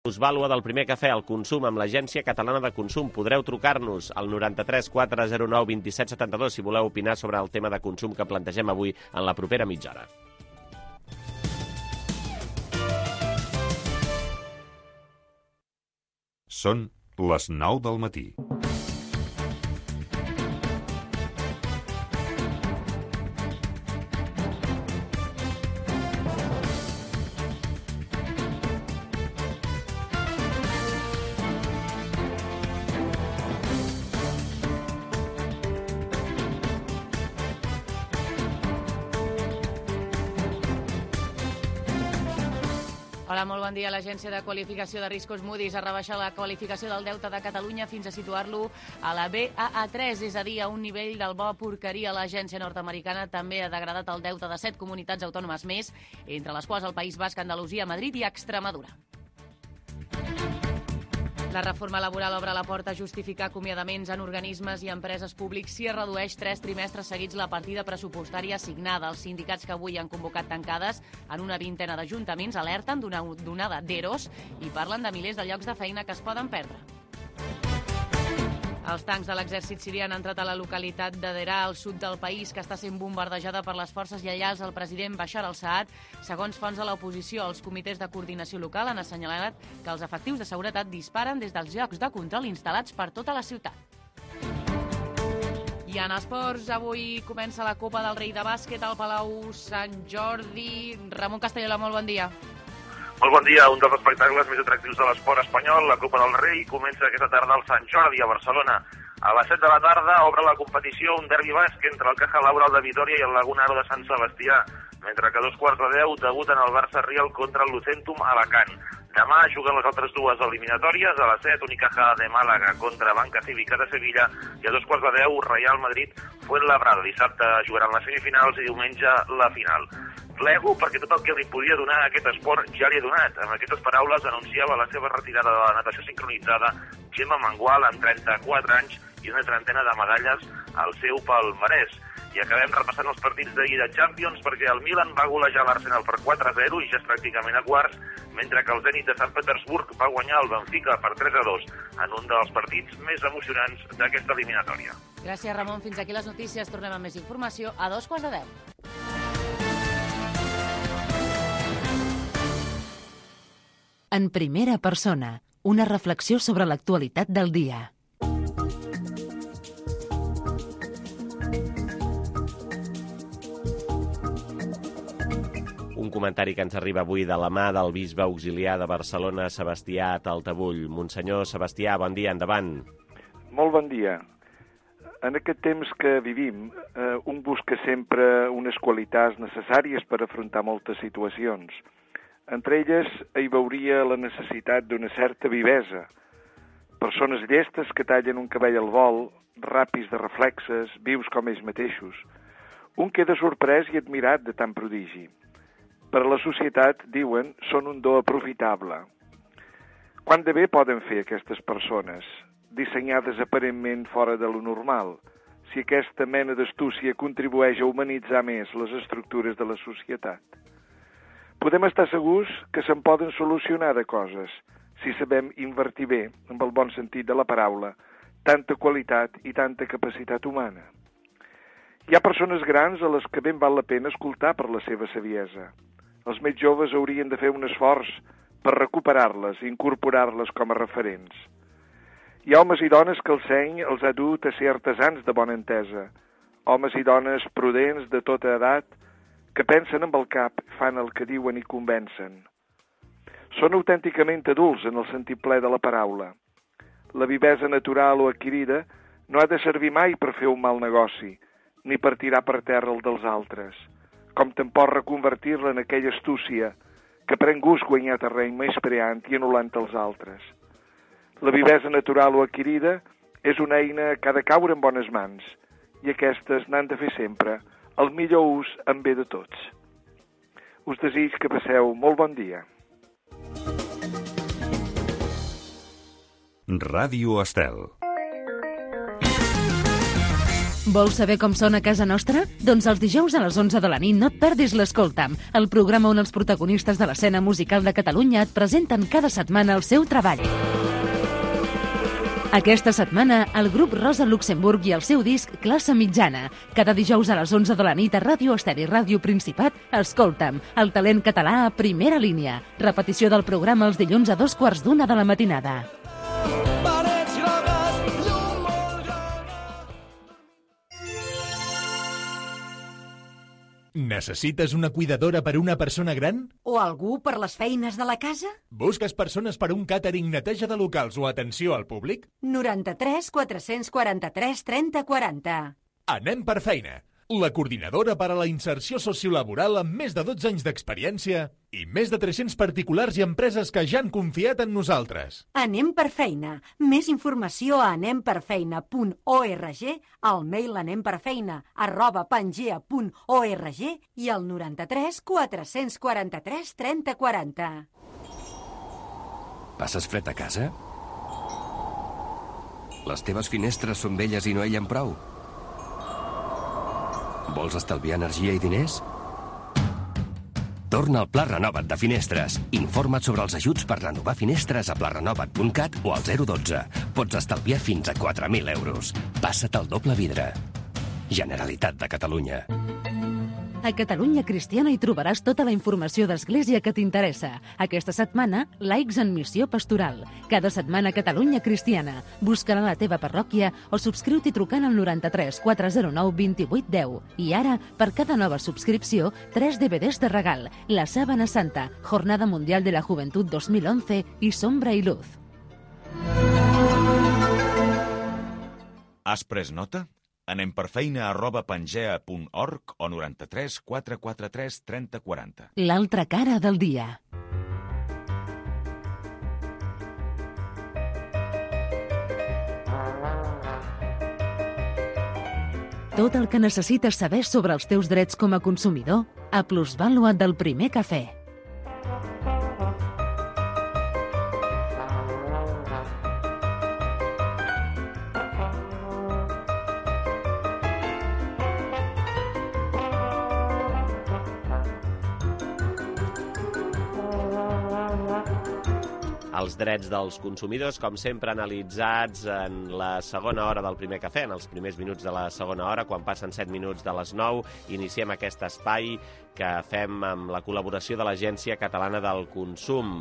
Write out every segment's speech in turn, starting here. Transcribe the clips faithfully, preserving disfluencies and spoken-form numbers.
Vàlua del primer cafè al consum amb l'Agència Catalana de Consum. Podreu trucar-nos al noranta-tres quatre zero nou vint-i-set setanta-dos si voleu opinar sobre el tema de consum que plantegem avui en la propera mitja hora. Són les nou del matí. Hola, molt bon dia. L'Agència de Qualificació de Riscos Moody's ha rebaixat la qualificació del deute de Catalunya fins a situar-lo a la B A A tres, és a dir, a un nivell del bo porqueria. L'agència nord-americana també ha degradat el deute de set comunitats autònomes més, entre les quals el País Basc, Andalusia, Madrid i Extremadura. La reforma laboral obre la porta a justificar acomiadaments en organismes i empreses públics si es redueix tres trimestres seguits la partida pressupostària assignada. Els sindicats que avui han convocat tancades en una vintena d'ajuntaments alerten d'una onada d'eros i parlen de milers de llocs de feina que es poden perdre. Els tancs de l'exèrcit sirià han entrat a la localitat de Deraa, al sud del país, que està sent bombardejada per les forces lleials al president Bashar al-Assad. Segons fonts de l'oposició, els comitès de coordinació local han assenyalat que els efectius de seguretat disparen des dels llocs de control instal·lats per tota la ciutat. I en esports, avui comença la Copa del Rei de bàsquet al Palau Sant Jordi. Ramon Castellola, molt bon dia. Molt bon dia. Un dels espectacles més atractius de l'esport espanyol, la Copa del Rei, comença aquesta tarda al Sant Jordi, a Barcelona. A les set de la tarda obre la competició un derbi basc entre el Caja Laboral de Vitoria i el Lagunaro de Sant Sebastià, mentre que a dos quarts de deu debuten el Barça Real contra el Lucentum Alacant. Demà juguen les altres dues eliminatòries, a les set Unicaja de Màlaga contra Banca Cívica de Sevilla i a dos quarts de deu Real Madrid Fuenlabrada. Dissabte jugaran les semifinals i diumenge la final. Plego perquè tot el que li podia donar a aquest esport ja li he donat. Amb aquestes paraules anunciava la seva retirada de la natació sincronitzada Gemma Mangual, amb trenta-quatre anys i una trentena de medalles al seu palmarès. I acabem repassant els partits d'ahir de Champions perquè el Milan va golejar l'Arsenal per quatre a zero i ja és pràcticament a quarts, mentre que el Zenit de Sant Petersburg va guanyar el Benfica per tres a dos en un dels partits més emocionants d'aquesta eliminatòria. Gràcies, Ramon. Fins aquí les notícies. Tornem amb més informació a dos quarts de deu. En primera persona, una reflexió sobre l'actualitat del dia. Un comentari que ens arriba avui de la mà del bisbe auxiliar de Barcelona, Sebastià Taltabull. Monsenyor Sebastià, bon dia, endavant. Molt bon dia. En aquest temps que vivim, eh, un busca sempre unes qualitats necessàries per afrontar moltes situacions. Entre elles hi veuria la necessitat d'una certa vivesa. Persones llestes que tallen un cabell al vol, ràpids de reflexes, vius com ells mateixos. Un queda sorprès i admirat de tant prodigi. Per a la societat, diuen, són un do aprofitable. Quant de bé poden fer aquestes persones, dissenyades aparentment fora de lo normal, si aquesta mena d'astúcia contribueix a humanitzar més les estructures de la societat? Podem estar segurs que se'n poden solucionar de coses, si sabem invertir bé, amb el bon sentit de la paraula, tanta qualitat i tanta capacitat humana. Hi ha persones grans a les que ben val la pena escoltar per la seva saviesa. Els més joves haurien de fer un esforç per recuperar-les i incorporar-les com a referents. Hi ha homes i dones que el seny els ha dut a ser artesans de bona entesa, homes i dones prudents de tota edat que pensen amb el cap, fan el que diuen i convencen. Són autènticament adults en el sentit ple de la paraula. La vivesa natural o adquirida no ha de servir mai per fer un mal negoci, ni per tirar per terra el dels altres, com tampoc reconvertir-la en aquella astúcia que pren gust guanyar terreny menyspreant i anul·lant els altres. La vivesa natural o adquirida és una eina que ha de caure en bones mans, i aquestes n'han de fer sempre el millor ús en bé de tots. Us desig que passeu molt bon dia. Ràdio Estel. Vols saber com sona a casa nostra? Doncs els dijous a les onze de la nit no et perdis l'Escolta'm, el programa on els protagonistes de l'escena musical de Catalunya et presenten cada setmana el seu treball. Aquesta setmana, el grup Rosa Luxemburg i el seu disc Classe Mitjana. Cada dijous a les onze de la nit a Ràdio Esteri Ràdio Principat, Escolta'm, el talent català a primera línia. Repetició del programa els dilluns a dos quarts d'una de la matinada. Necessites una cuidadora per una persona gran? O algú per les feines de la casa? Busques persones per un càtering, neteja de locals o atenció al públic? noranta-tres quatre-cents quaranta-tres trenta quaranta. Anem per feina. La coordinadora per a la inserció sociolaboral amb més de dotze anys d'experiència i més de tres-cents particulars i empreses que ja han confiat en nosaltres. Anem per feina. Més informació a anemperfeina punt org, al mail anemperfeina arroba pangea punt org i al noranta-tres quatre-cents quaranta-tres trenta quaranta. Passes fred a casa? Les teves finestres són velles i no ellen prou? Vols estalviar energia i diners? Torna al Pla Renova't de Finestres. Informa't sobre els ajuts per renovar finestres a pla renovat punt cat o al zero dotze. Pots estalviar fins a quatre mil euros. Passa't al doble vidre. Generalitat de Catalunya. A Catalunya Cristiana hi trobaràs tota la informació d'Església que t'interessa. Aquesta setmana, laics en missió pastoral. Cada setmana Catalunya Cristiana. Busca-la a la teva parròquia o subscriu-t'hi trucant al noranta-tres quatre zero nou vint-i-vuit deu. I ara, per cada nova subscripció, tres D V Ds de regal. La Sábana Santa, Jornada Mundial de la Juventud dos mil once i Sombra i Luz. Has pres nota? Anem per feina arroba pangea punt org o noranta-tres quatre quaranta-tres trenta quaranta. L'altra cara del dia. Tot el que necessites saber sobre els teus drets com a consumidor a Plusvàlua del Primer Cafè. Els drets dels consumidors, com sempre, analitzats en la segona hora del Primer Cafè, en els primers minuts de la segona hora, quan passen set minuts de les nou, iniciem aquest espai que fem amb la col·laboració de l'Agència Catalana del Consum.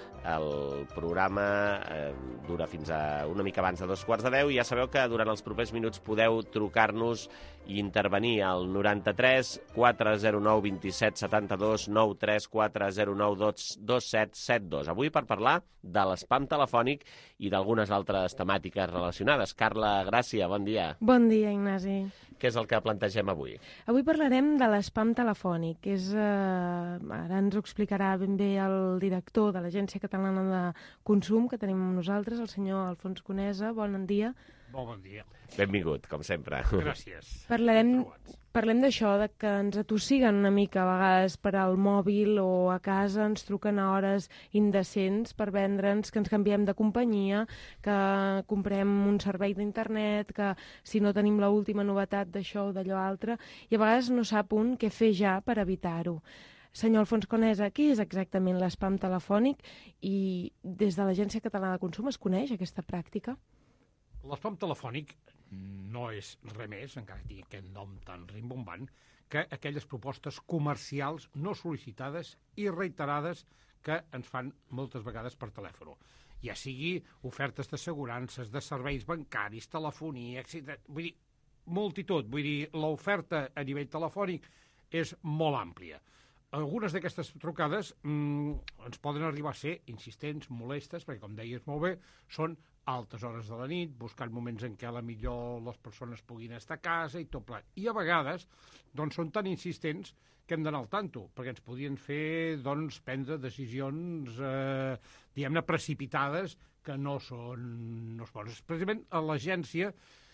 El programa eh, dura fins a una mica abans de dos quarts de deu i ja sabeu que durant els propers minuts podeu trucar-nos i intervenir al noranta-tres quatre zero nou vint-i-set setanta-dos nou tres quatre zero nou dos set set dos. Avui per parlar de l'espam telefònic i d'algunes altres temàtiques relacionades. Carla Gràcia, bon dia. Bon dia, Ignasi. Què és el que plantegem avui? Avui parlarem de l'espam telefònic. És, eh, ara ens ho explicarà ben bé el director de l'Agència Catalana de Consum, que tenim amb nosaltres, el senyor Alfons Conesa. Bon dia. Bon, bon dia. Benvingut, com sempre. Gràcies. Parlarem, parlem d'això, de que ens atossiguen una mica a vegades per al mòbil o a casa, ens truquen a hores indecents per vendre'ns que ens canviem de companyia, que comprem un servei d'internet, que si no tenim l'última novetat d'això o d'allò altre, i a vegades no sap un què fer ja per evitar-ho. Senyor Alfons Conesa, què és exactament l'espam telefònic i des de l'Agència Catalana de Consum es coneix aquesta pràctica? L'espam telefònic no és res més, encara que tingui aquest nom tan rimbombant, que aquelles propostes comercials no sol·licitades i reiterades que ens fan moltes vegades per telèfon. Ja sigui ofertes d'assegurances, de serveis bancaris, telefonia, etcètera. Vull dir, multitud. Vull dir, l'oferta a nivell telefònic és molt àmplia. Algunes d'aquestes trucades mmm, ens poden arribar a ser insistents, molestes, perquè, com deies molt bé, són altes hores de la nit, buscant moments en què a la millor les persones puguin estar a casa i tot plat. I a vegades doncs, són tan insistents que hem d'anar al tanto, perquè ens podien fer doncs, prendre decisions eh, diguem-ne precipitades que no són, no són bones. Precisament l'agència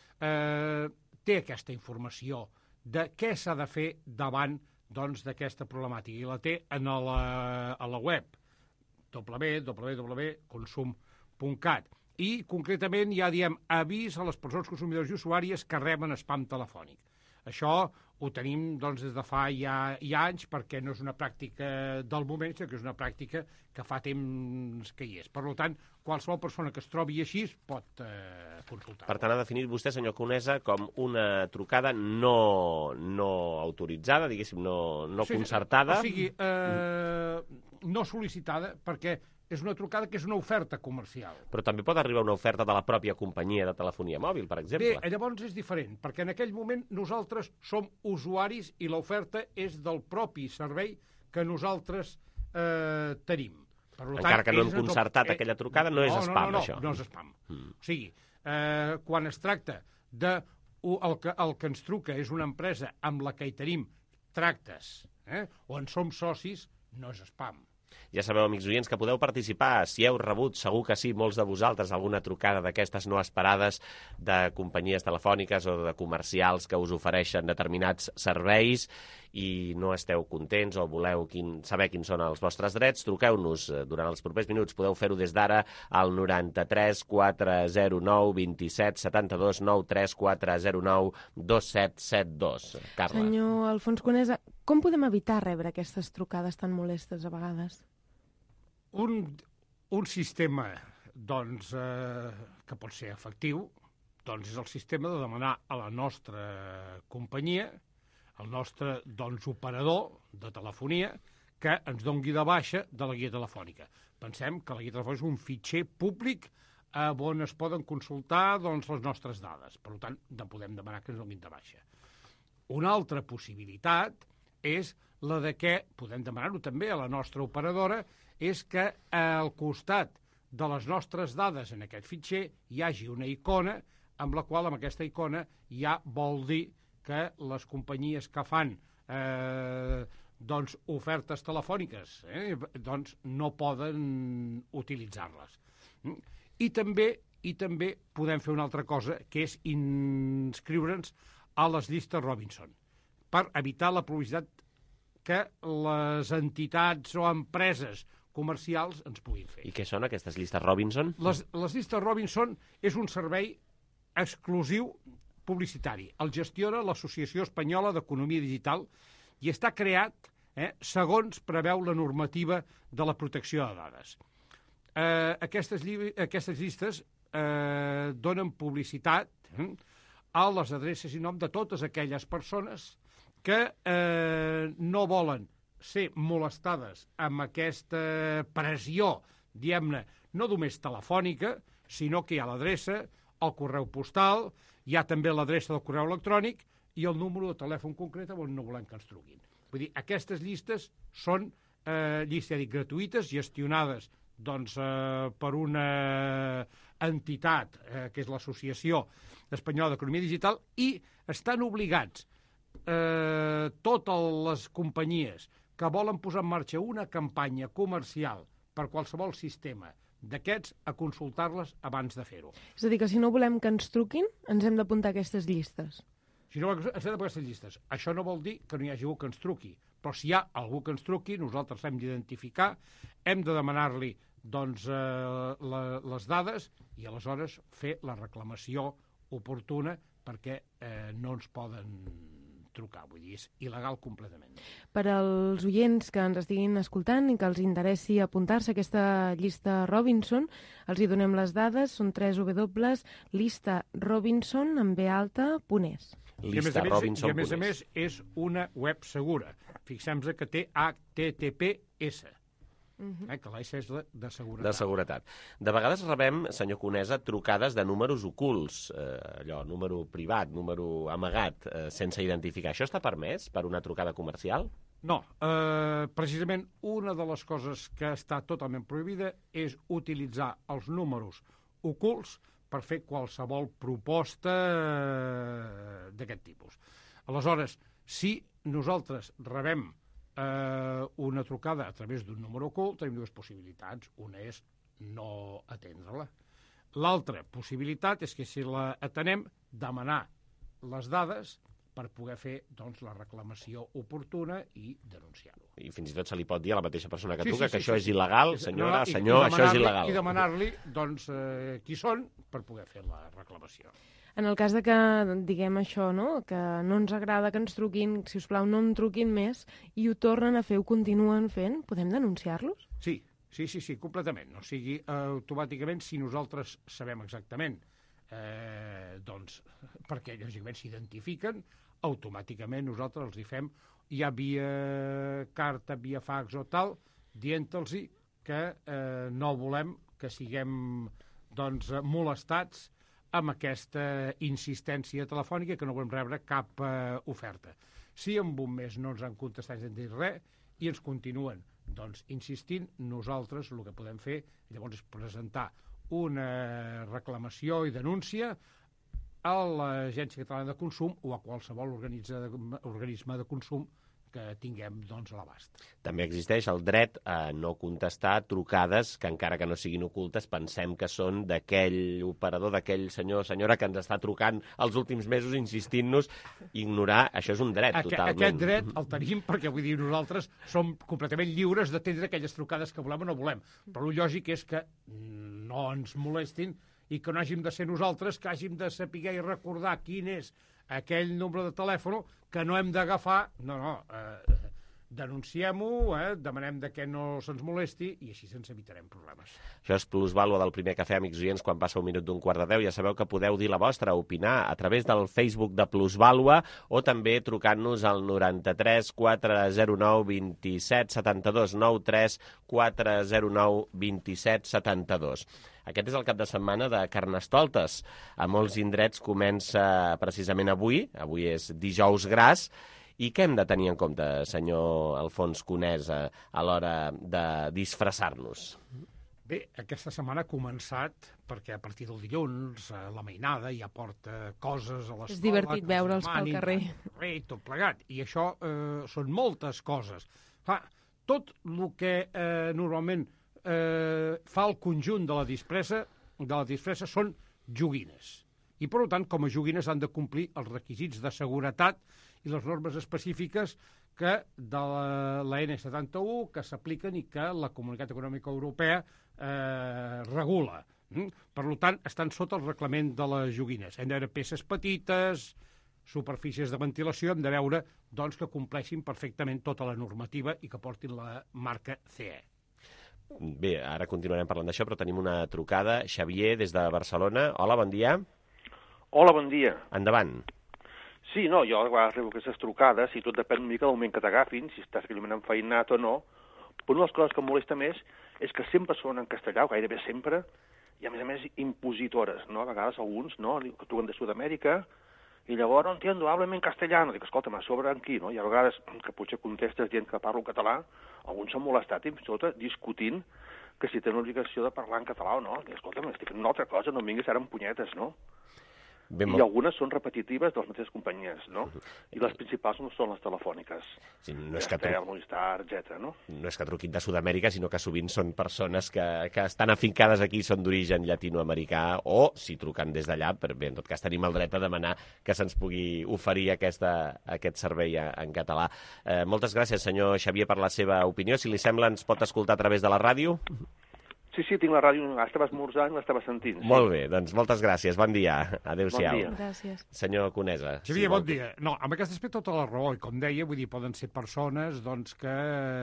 eh, té aquesta informació de què s'ha de fer davant doncs, d'aquesta problemàtica i la té en la, a la web w w w punt consum punt cat. i concretament ja diem avís a les persones consumidores i usuàries que reben spam telefònic. Això ho tenim doncs, des de fa ja, ja anys, perquè no és una pràctica del moment, sinó que és una pràctica que fa temps que hi és. Per tant, qualsevol persona que es trobi així pot eh, consultar. Per tant, ha definit vostè, senyor Conesa, com una trucada no, no autoritzada, diguéssim, no, no sí, concertada. O sigui, eh, no sol·licitada, perquè és una trucada que és una oferta comercial. Però també pot arribar una oferta de la pròpia companyia de telefonia mòbil, per exemple. Bé, llavors és diferent, perquè en aquell moment nosaltres som usuaris i l'oferta és del propi servei que nosaltres eh, tenim. Per tant, encara que no hem ells concertat eh, aquella trucada, no, no és spam, no, no, això. No, no és spam. Mm. O sigui, eh, quan es tracta de... El que, el que ens truca és una empresa amb la que hi tenim tractes, eh, o en som socis, no és spam. Ja sabeu, amics oients, que podeu participar. Si heu rebut, segur que sí, molts de vosaltres, alguna trucada d'aquestes no esperades de companyies telefòniques o de comercials que us ofereixen determinats serveis i no esteu contents o voleu quin, saber quins són els vostres drets, truqueu-nos durant els propers minuts. Podeu fer-ho des d'ara al noranta-tres quatre zero nou vint-i-set setanta-dos nou tres quatre zero nou dos set set dos. Carla. Senyor Alfons Conesa, com podem evitar rebre aquestes trucades tan molestes a vegades? Un, un sistema doncs, eh, que pot ser efectiu doncs, és el sistema de demanar a la nostra companyia, el nostre doncs, operador de telefonia, que ens dongui de baixa de la guia telefònica. Pensem que la guia telefònica és un fitxer públic eh, on es poden consultar doncs, les nostres dades. Per tant, no podem demanar que ens donguin de baixa. Una altra possibilitat és la de que, podem demanar-ho també a la nostra operadora, és que al costat de les nostres dades en aquest fitxer hi hagi una icona amb la qual, amb aquesta icona, ja vol dir que les companyies que fan eh, doncs, ofertes telefòniques eh, doncs no poden utilitzar-les. I també, I també podem fer una altra cosa, que és inscriure'ns a les llistes Robinson, per evitar la publicitat que les entitats o empreses comercials ens puguin fer. I què són aquestes llistes Robinson? Les, les llistes Robinson és un servei exclusiu publicitari. El gestiona l'Associació Espanyola d'Economia Digital i està creat eh, segons preveu la normativa de la protecció de dades. Eh, aquestes, aquestes llistes eh, donen publicitat eh, a les adreces i nom de totes aquelles persones que eh, no volen ser molestades amb aquesta pressió, diguem-ne, no només telefònica, sinó que hi ha l'adreça, el correu postal, hi ha també l'adreça del correu electrònic i el número de telèfon concret on no volem que ens truquin. Vull dir, aquestes llistes són eh, llistes dic, gratuïtes, gestionades doncs, eh, per una entitat, eh, que és l'Associació Espanyola d'Economia Digital, i estan obligats eh, totes les companyies que volen posar en marxa una campanya comercial per qualsevol sistema d'aquests a consultar-les abans de fer-ho. És a dir, que si no volem que ens truquin, ens hem d'apuntar a aquestes llistes. Si no volem que ens d'apuntar a aquestes llistes. Això no vol dir que no hi hagi algú que ens truqui, però si hi ha algú que ens truqui, nosaltres hem d'identificar, hem de demanar-li doncs, eh, la, les dades i aleshores fer la reclamació oportuna perquè eh, no ens poden trucar, vull dir, és il·legal completament. Per als oients que ens estiguin escoltant i que els interessi apuntar-se a aquesta llista Robinson, els hi donem les dades, són w w w punt lista robinson amb b alta punt es. Lista Robinson. I a més a més és una web segura. Fixem-nos que té H T T P S. Uh-huh. eh, que l'A S és de, de seguretat. De seguretat. De vegades rebem, senyor Conesa, trucades de números ocults, eh, allò, número privat, número amagat, eh, sense identificar. Això està permès per una trucada comercial? No. Eh, precisament una de les coses que està totalment prohibida és utilitzar els números ocults per fer qualsevol proposta eh, d'aquest tipus. Aleshores, si nosaltres rebem Eh, una trucada a través d'un número ocult, tenim dues possibilitats. Una és no atendre-la. L'altra possibilitat és que si la atenem, demanar les dades per poder fer doncs, la reclamació oportuna i denunciar-ho. I fins i tot se li pot dir a la mateixa persona que Sí, truca sí, que sí, això sí, és sí. il·legal, I- senyora, no, no, i- senyor, i això és demanar-li- il·legal. I demanar-li doncs, eh, qui són per poder fer la reclamació. En el cas de que diguem això, no? que no ens agrada que ens truquin, si us plau no em truquin més, i ho tornen a fer, ho continuen fent, podem denunciar-los? Sí, sí, sí, sí, completament. O sigui, eh, automàticament, si nosaltres sabem exactament, eh, doncs, perquè lògicament s'identifiquen, automàticament nosaltres els hi fem, ja via carta, via fax o tal, dient-los que eh, no volem que siguem doncs, molestats amb aquesta insistència telefònica, que no volem rebre cap eh, oferta. Si en un mes no ens han contestat ni han dit res i ens continuen doncs, insistint, nosaltres el que podem fer llavors és presentar una reclamació i denúncia a l'Agència Catalana de Consum o a qualsevol organisme de consum que tinguem doncs, a l'abast. També existeix el dret a no contestar trucades que, encara que no siguin ocultes, pensem que són d'aquell operador, d'aquell senyor o senyora que ens està trucant els últims mesos insistint-nos. Ignorar, això és un dret, Aqu totalment. Aquest dret el tenim perquè, vull dir, nosaltres som completament lliures d'atendre aquelles trucades que volem o no volem. Però el lògic és que no ens molestin i que no hàgim de ser nosaltres, que hàgim de saber i recordar quin és aquell número de telèfon que no hem d'agafar. No, no, eh, denunciem-ho, eh, demanem de que no se'ns molesti i així ens evitarem problemes. Això és Plusvàlua del Primer Cafè, amics oients, quan passa un minut d'un quart de deu. Ja sabeu que podeu dir la vostra, opinar a través del Facebook de Plusvàlua o també trucant-nos al noranta-tres quatre zero nou vint set setanta-dos, noranta-tres quatre zero nou vint set setanta-dos. Aquest és el cap de setmana de Carnestoltes. A molts indrets comença precisament avui, avui és dijous gras. I què hem de tenir en compte, senyor Alfons Conesa, a l'hora de disfressar-nos? Bé, aquesta setmana ha començat perquè a partir del dilluns eh, la mainada ja porta coses a l'escola. És divertit veure'ls pel carrer. Carrer, tot plegat. I això eh, són moltes coses. Fa, tot el que eh, normalment eh, fa el conjunt de la disfressa, de la disfressa són joguines. I, per tant, com a joguines han de complir els requisits de seguretat i les normes específiques que de la N setanta-u que s'apliquen i que la Comunitat Econòmica Europea eh, regula. Mm? Per tant, estan sota el reglament de les joguines. Hem de veure peces petites, superfícies de ventilació, hem de veure doncs, que compleixin perfectament tota la normativa i que portin la marca C E. Bé, ara continuarem parlant d'això, però tenim una trucada. Xavier, des de Barcelona. Hola, bon dia. Hola, bon dia. Endavant. Sí, no, jo a vegades rebo aquestes trucades i tot depèn una mica del moment que t'agafin, si estàs realment enfeinat o no. Però una de les coses que em molesta més és que sempre són en castellà, o gairebé sempre, i a més a més impositores, no? A vegades alguns, no?, que truquen de Sud-amèrica, i llavors no entiendo, háblame en castellano. Dic, escolta'm, a sobre aquí, no? I a vegades que potser contestes dient que parlo català, alguns s'han molestat i fins i tot discutint que si tenen l'obligació de parlar en català o no. Dic, escolta'm, estic fent una altra cosa, no em vinguis ara amb punyetes, no? Ben I algunes són repetitives de les mateixes companyies, no? I les principals no són les telefòniques. Sí, no és que Estel, Movistar, etcètera, no? No és que truquin de Sud-amèrica, sinó que sovint són persones que, que estan afincades aquí, són d'origen llatinoamericà, o si truquen des d'allà, però bé, en tot cas tenim el dret a demanar que se'ns pugui oferir aquesta, aquest servei en català. Eh, moltes gràcies, senyor Xavier, per la seva opinió. Si li sembla, ens pot escoltar a través de la ràdio? Sí, sí, tinc la ràdio, estava esmorzant i l'estava sentint. Sí. Molt bé, doncs moltes gràcies, bon dia. Adéu-siau. Bon dia. Gràcies. Senyor Conesa. Xavier, si bon dia. No, amb aquest aspecte tota la raó, i com deia, vull dir, poden ser persones, doncs, que...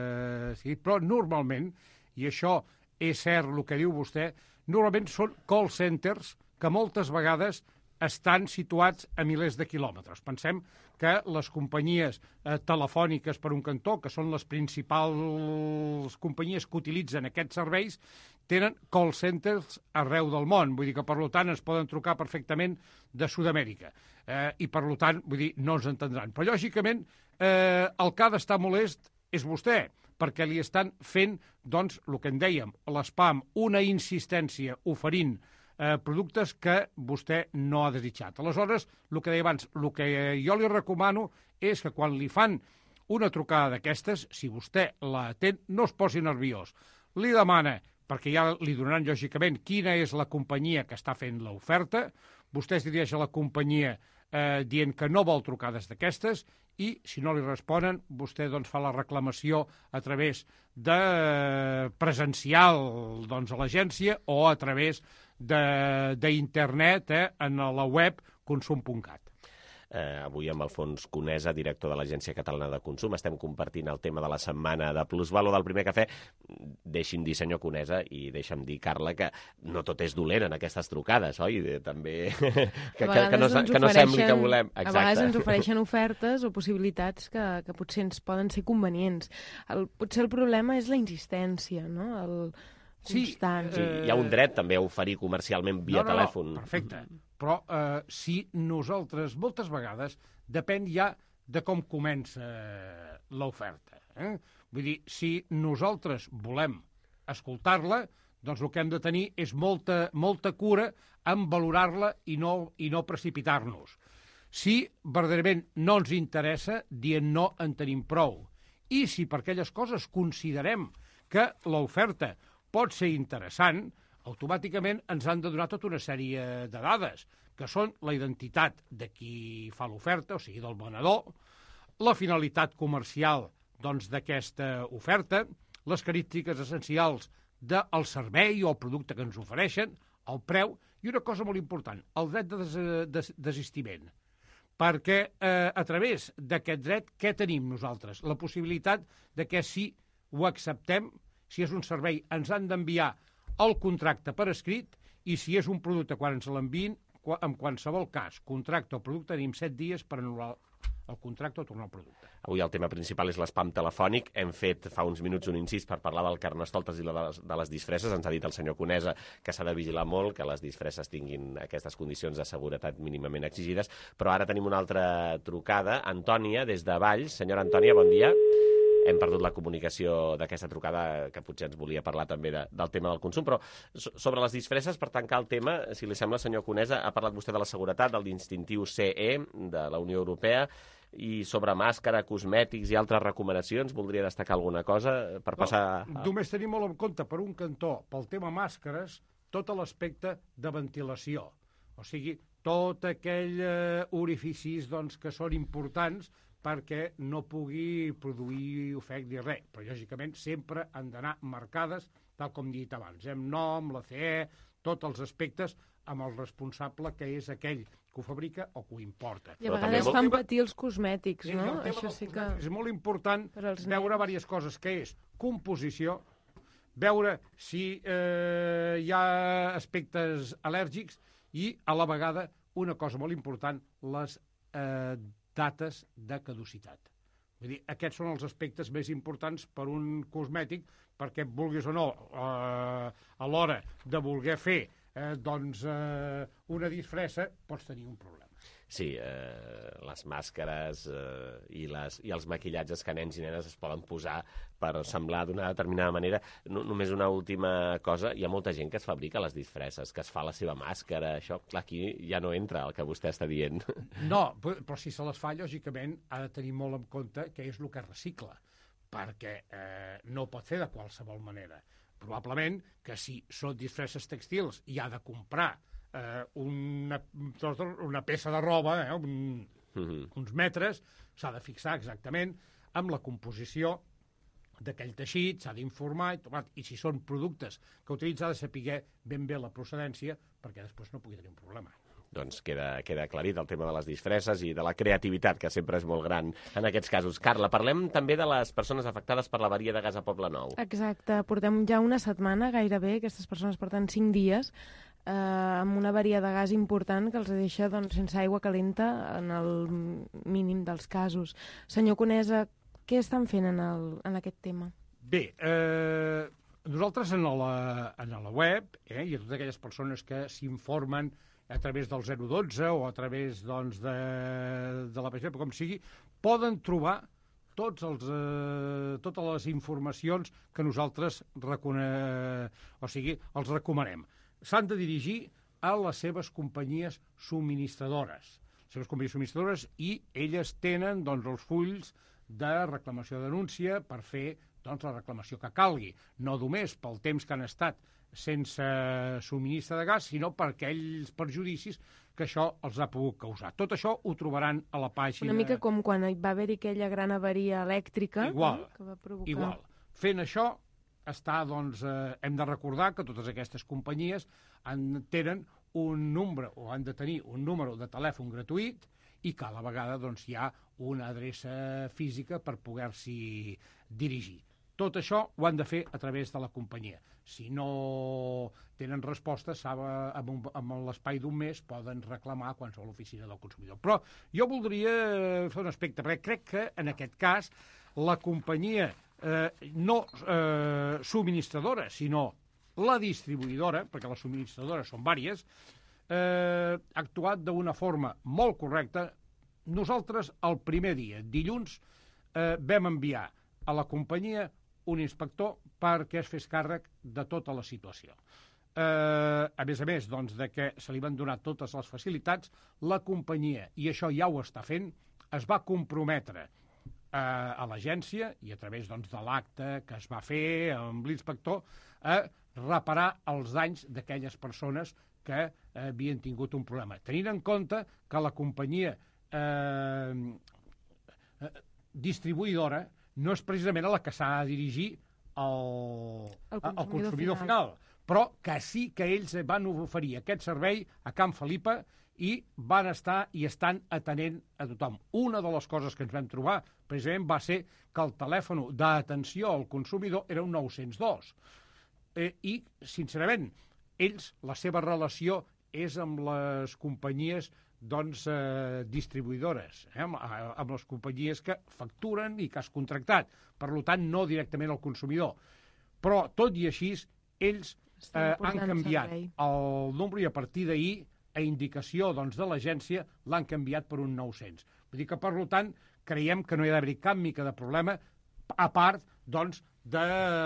Sí, però normalment, i això és cert el que diu vostè, normalment són call centers que moltes vegades estan situats a milers de quilòmetres. Pensem que les companyies eh, telefòniques per un cantó, que són les principals companyies que utilitzen aquests serveis, tenen call centers arreu del món. Vull dir que, per tant, ens poden trucar perfectament de Sud-amèrica. Eh, I, per tant, vull dir, no ens entendran. Però, lògicament, eh, el que ha d'estar molest és vostè, perquè li estan fent, doncs, el que en dèiem, l'espam, una insistència oferint Eh, productes que vostè no ha desitjat. Aleshores, el que deia abans, el que jo li recomano és que quan li fan una trucada d'aquestes, si vostè la atén, no es posi nerviós. Li demana perquè ja li donaran, lògicament, quina és la companyia que està fent l'oferta. Vostè es dirigeix a la companyia eh, dient que no vol trucades d'aquestes i, si no li responen, vostè doncs, fa la reclamació a través de eh, presencial doncs, a l'agència o a través d'internet eh, en la web consum punt cat. Eh, avui amb Alfons Conesa, director de l'Agència Catalana de Consum. Estem compartint el tema de la setmana de Plusvalo del Primer Cafè. Deixi'm dir, senyor Conesa, i deixa'm dir, Carla, que no tot és dolent en aquestes trucades, oi? També que, que, que, no, que no sembli que volem... Exacte. A vegades ens ofereixen ofertes o possibilitats que, que potser ens poden ser convenients. El, potser el problema és la insistència, no? El constant. Sí, sí, hi ha un dret també a oferir comercialment via no, no, telèfon. No, perfecte. Però eh, si nosaltres, moltes vegades, depèn ja de com comença l'oferta. Eh? Vull dir, si nosaltres volem escoltar-la, doncs el que hem de tenir és molta, molta cura en valorar-la i no, i no precipitar-nos. Si verdaderament no ens interessa, dient no en tenim prou. I si per aquelles coses considerem que l'oferta pot ser interessant, automàticament ens han de donar tota una sèrie de dades, que són la identitat de qui fa l'oferta, o sigui, del venedor, la finalitat comercial doncs, d'aquesta oferta, les característiques essencials del servei o el producte que ens ofereixen, el preu, i una cosa molt important, el dret de des des desistiment. Perquè eh, a través d'aquest dret, què tenim nosaltres? La possibilitat de que si ho acceptem, si és un servei, ens han d'enviar el contracte per escrit, i si és un producte, quan ens l'enviïn, en qualsevol cas, contracte o producte, tenim set dies per anul·lar el contracte o tornar el producte. Avui el tema principal és l'espam telefònic. Hem fet fa uns minuts un incís per parlar del carnestoltes i de les, de les disfresses. Ens ha dit el senyor Conesa que s'ha de vigilar molt, que les disfresses tinguin aquestes condicions de seguretat mínimament exigides. Però ara tenim una altra trucada. Antònia, des de Valls. Senyora Antònia, bon dia. Hem perdut la comunicació d'aquesta trucada, que potser ens volia parlar també de, del tema del consum, però sobre les disfresses, per tancar el tema, si li sembla, senyor Conesa, ha parlat vostè de la seguretat, del distintiu C E de la Unió Europea, i sobre màscara, cosmètics i altres recomanacions, voldria destacar alguna cosa per passar... No, només tenim molt en compte, per un cantó, pel tema màscares, tot l'aspecte de ventilació. O sigui, tot aquell eh, orificis doncs, que són importants perquè no pugui produir ofec ni res. Però, lògicament, sempre han d'anar marcades, tal com he dit abans, amb nom, la C E, tots els aspectes, amb el responsable que és aquell que ho fabrica o que ho importa. I a vegades fan patir els cosmètics, sí, no? Això sí que... És molt important veure diverses coses, que és composició, veure si eh, hi ha aspectes al·lèrgics i, a la vegada, una cosa molt important, les eh, dates de caducitat. Vull dir, aquests són els aspectes més importants per un cosmètic, perquè vulguis o no, eh, a l'hora de voler fer eh, doncs, eh, una disfressa, pots tenir un problema. Sí, eh, les màscares eh, i, les, i els maquillatges que nens i nenes es poden posar per semblar d'una determinada manera. No, només una última cosa, hi ha molta gent que es fabrica les disfresses, que es fa la seva màscara, això, clar, aquí ja no entra el que vostè està dient. No, però si se les fa, lògicament, ha de tenir molt en compte què és el que recicla, perquè eh, no ho pot fer de qualsevol manera. Probablement que si són disfresses textils i ha de comprar eh, una, una peça de roba, eh, un, mm-hmm. uns metres, s'ha de fixar exactament amb la composició d'aquell teixit, s'ha d'informar, i, i si són productes que utilitza, ha de saber ben bé la procedència perquè després no pugui tenir un problema. Doncs queda, queda aclarit el tema de les disfresses i de la creativitat, que sempre és molt gran en aquests casos. Carla, parlem també de les persones afectades per l'avaria de gas a Poblenou. Exacte, portem ja una setmana gairebé, aquestes persones porten cinc dies, eh, amb una avaria de gas important que els deixa doncs, sense aigua calenta en el mínim dels casos. Senyor Conesa, què estan fent en, el, en aquest tema? Bé, eh, nosaltres en la, en la web, eh, i a totes aquelles persones que s'informen a través del zero dotze o a través doncs, de, de la pàgina, com sigui, poden trobar tots els, eh, totes les informacions que nosaltres recone... o sigui, els recomanem. S'han de dirigir a les seves companyies subministradores. Les seves companyies subministradores, i elles tenen doncs, els fulls de reclamació de denúncia per fer doncs, la reclamació que calgui, no només pel temps que han estat sense subministre de gas, sinó per aquells perjudicis que això els ha pogut causar. Tot això ho trobaran a la pàgina... Una mica com quan va haver-hi aquella gran avaria elèctrica, igual, no? Que va provocar... Igual. Fent això, està, doncs, eh, hem de recordar que totes aquestes companyies han, tenen un nombre, o han de tenir un número de telèfon gratuït, i que a la vegada doncs, hi ha una adreça física per poder-s'hi dirigir. Tot això ho han de fer a través de la companyia. Si no tenen resposta, amb, amb l'espai d'un mes poden reclamar a qualsevol oficina del consumidor. Però jo voldria fer un aspecte, perquè crec que en aquest cas la companyia eh, no eh, subministradora, sinó la distribuïdora, perquè les subministradores són vàries, eh, ha actuat d'una forma molt correcta. Nosaltres, el primer dia, dilluns, eh, vam enviar a la companyia un inspector perquè es fes càrrec de tota la situació. Eh, a més a més, doncs, de que se li van donar totes les facilitats, la companyia, i això ja ho està fent, es va comprometre eh, a l'agència, i a través doncs, de l'acte que es va fer amb l'inspector, a reparar els danys d'aquelles persones que eh, havien tingut un problema. Tenint en compte que la companyia eh, eh, distribuïdora no és precisament a la que s'ha de dirigir al, el consumidor, al consumidor final. final, però que sí que ells van oferir aquest servei a Can Felipa i van estar i estan atenent a tothom. Una de les coses que ens vam trobar precisament va ser que el telèfon d'atenció al consumidor era un nou cents dos. Eh, I, sincerament, ells, la seva relació és amb les companyies doncs, eh, distribuïdores, eh, amb, amb les companyies que facturen i que has contractat. Per tant, no directament al consumidor. Però, tot i així, ells eh, han canviat el nombre i a partir d'ahir, a indicació doncs, de l'agència, l'han canviat per un nou-cents. Vull dir que, per tant, creiem que no hi ha d'haver cap mica de problema, a part, doncs, de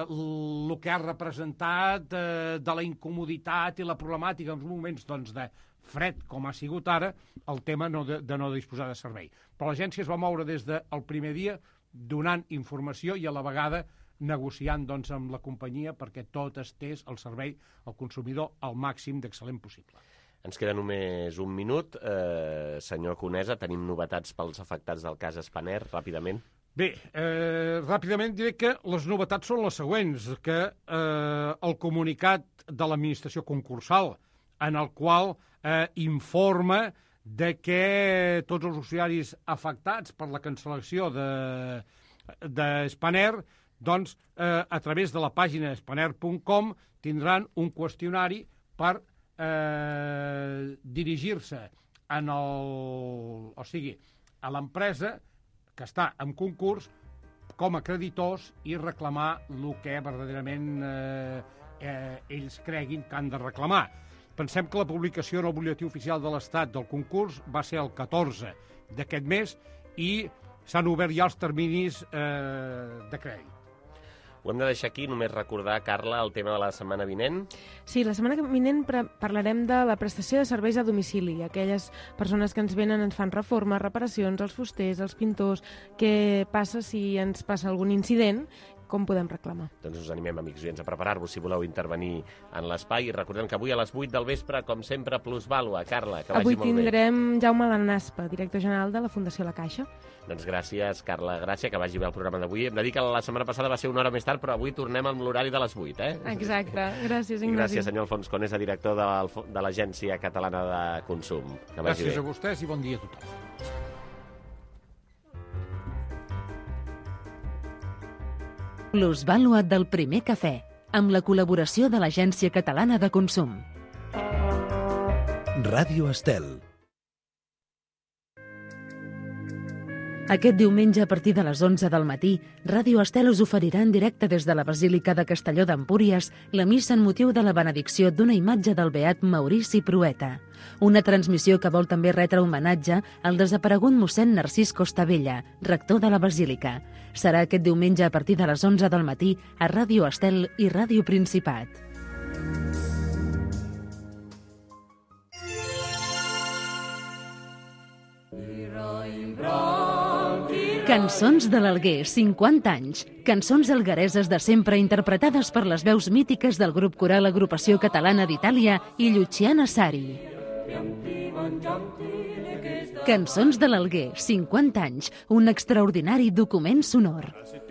el que ha representat, de, de la incomoditat i la problemàtica en uns moments doncs, de fred, com ha sigut ara, el tema no de, de no disposar de servei. Però l'agència es va moure des del primer dia donant informació i a la vegada negociant doncs, amb la companyia perquè tot estés al servei al consumidor al màxim d'excel·lent possible. Ens queda només un minut. Eh, senyor Conesa, tenim novetats pels afectats del cas Spanair, ràpidament? Bé, eh, ràpidament diré que les novetats són les següents, que eh, el comunicat de l'administració concursal en el qual eh, informa de que tots els usuaris afectats per la cancel·lació de, de Spanair, doncs, eh, a través de la pàgina spanair punt com tindran un qüestionari per eh, dirigir-se en el, o sigui, a l'empresa que està en concurs com a creditors i reclamar el que verdaderament eh, eh, ells creguin que han de reclamar. Pensem que la publicació en el butlletí oficial de l'Estat del concurs va ser el catorze d'aquest mes i s'han obert ja els terminis eh, de crèdit. Ho hem de deixar aquí, només recordar, Carla, el tema de la setmana vinent. Sí, la setmana vinent parlarem de la prestació de serveis a domicili. Aquelles persones que ens venen, ens fan reformes, reparacions, els fusters, els pintors. Què passa si ens passa algun incident? Com podem reclamar? Doncs us animem, amics oients, a preparar-vos si voleu intervenir en l'espai. I recordem que avui a les vuit del vespre, com sempre, Plusvàlua. Carla, que vagi avui molt bé. Avui tindrem Jaume Lanaspa, director general de la Fundació La Caixa. Doncs gràcies, Carla Gràcia, que vagi bé el programa d'avui. Hem de dir que la setmana passada va ser una hora més tard, però avui tornem amb l'horari de les vuit, eh? Exacte. Gràcies, Ignasi. I gràcies, senyor Alfons Conesa, director del, de l'Agència Catalana de Consum. Que vagi gràcies bé. A vostès i bon dia a tothom. Plusvàlua del primer cafè, amb la col·laboració de l'Agència Catalana de Consum. Ràdio Estel. Aquest diumenge, a partir de les onze del matí, Ràdio Estel us oferirà en directe des de la Basílica de Castelló d'Empúries la missa en motiu de la benedicció d'una imatge del beat Maurici Prueta. Una transmissió que vol també retre homenatge al desaparegut mossèn Narcís Costabella, rector de la Basílica. Serà aquest diumenge a partir de les onze del matí a Ràdio Estel i Ràdio Principat. Bronchi Cançons de l'Alguer, cinquanta anys. Cançons alguereses de sempre interpretades per les veus mítiques del grup coral Agrupació Catalana d'Itàlia i Luciana Sari. Cançons de l'Alguer, cinquanta anys. Un extraordinari document sonor.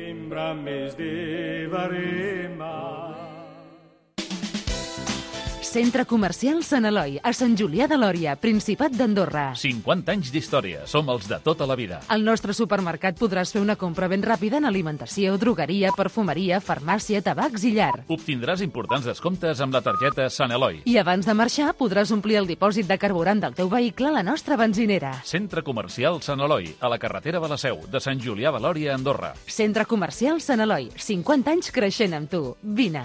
Centre Comercial Sant Eloi, a Sant Julià de Lòria, Principat d'Andorra. cinquanta anys d'història. Som els de tota la vida. Al nostre supermercat podràs fer una compra ben ràpida en alimentació, drogueria, perfumeria, farmàcia, tabacs i llar. Obtindràs importants descomptes amb la targeta Sant Eloi. I abans de marxar podràs omplir el dipòsit de carburant del teu vehicle a la nostra benzinera. Centre Comercial Sant Eloi, a la carretera de la Seu, de Sant Julià de Lòria, Andorra. Centre Comercial Sant Eloi, cinquanta anys creixent amb tu. Vine.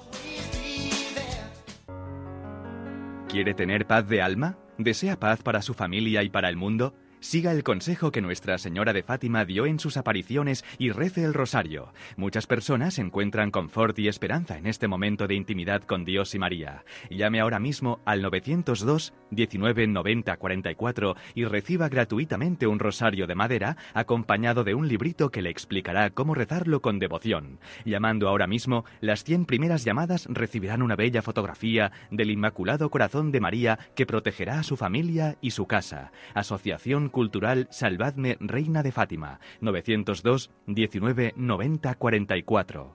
¿Quiere tener paz de alma? ¿Desea paz para su familia y para el mundo? Siga el consejo que Nuestra Señora de Fátima dio en sus apariciones y rece el rosario. Muchas personas encuentran confort y esperanza en este momento de intimidad con Dios y María. Llame ahora mismo al novecientos dos, diecinueve, noventa, cuarenta y cuatro y reciba gratuitamente un rosario de madera acompañado de un librito que le explicará cómo rezarlo con devoción. Llamando ahora mismo, las cien primeras llamadas recibirán una bella fotografía del Inmaculado Corazón de María que protegerá a su familia y su casa. Asociación Cultural Salvadme Reina de Fátima, novecientos dos, diecinueve, noventa, cuarenta y cuatro.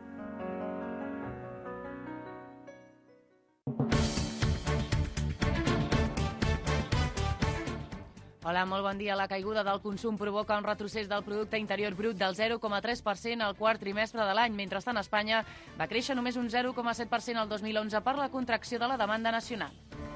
Hola, molt bon dia. La caiguda del consum provoca un retrocés del producte interior brut del zero coma tres per cent al quart trimestre de l'any. Mentrestant, Espanya va créixer només un zero coma set per cent el dos mil onze per la contracció de la demanda nacional.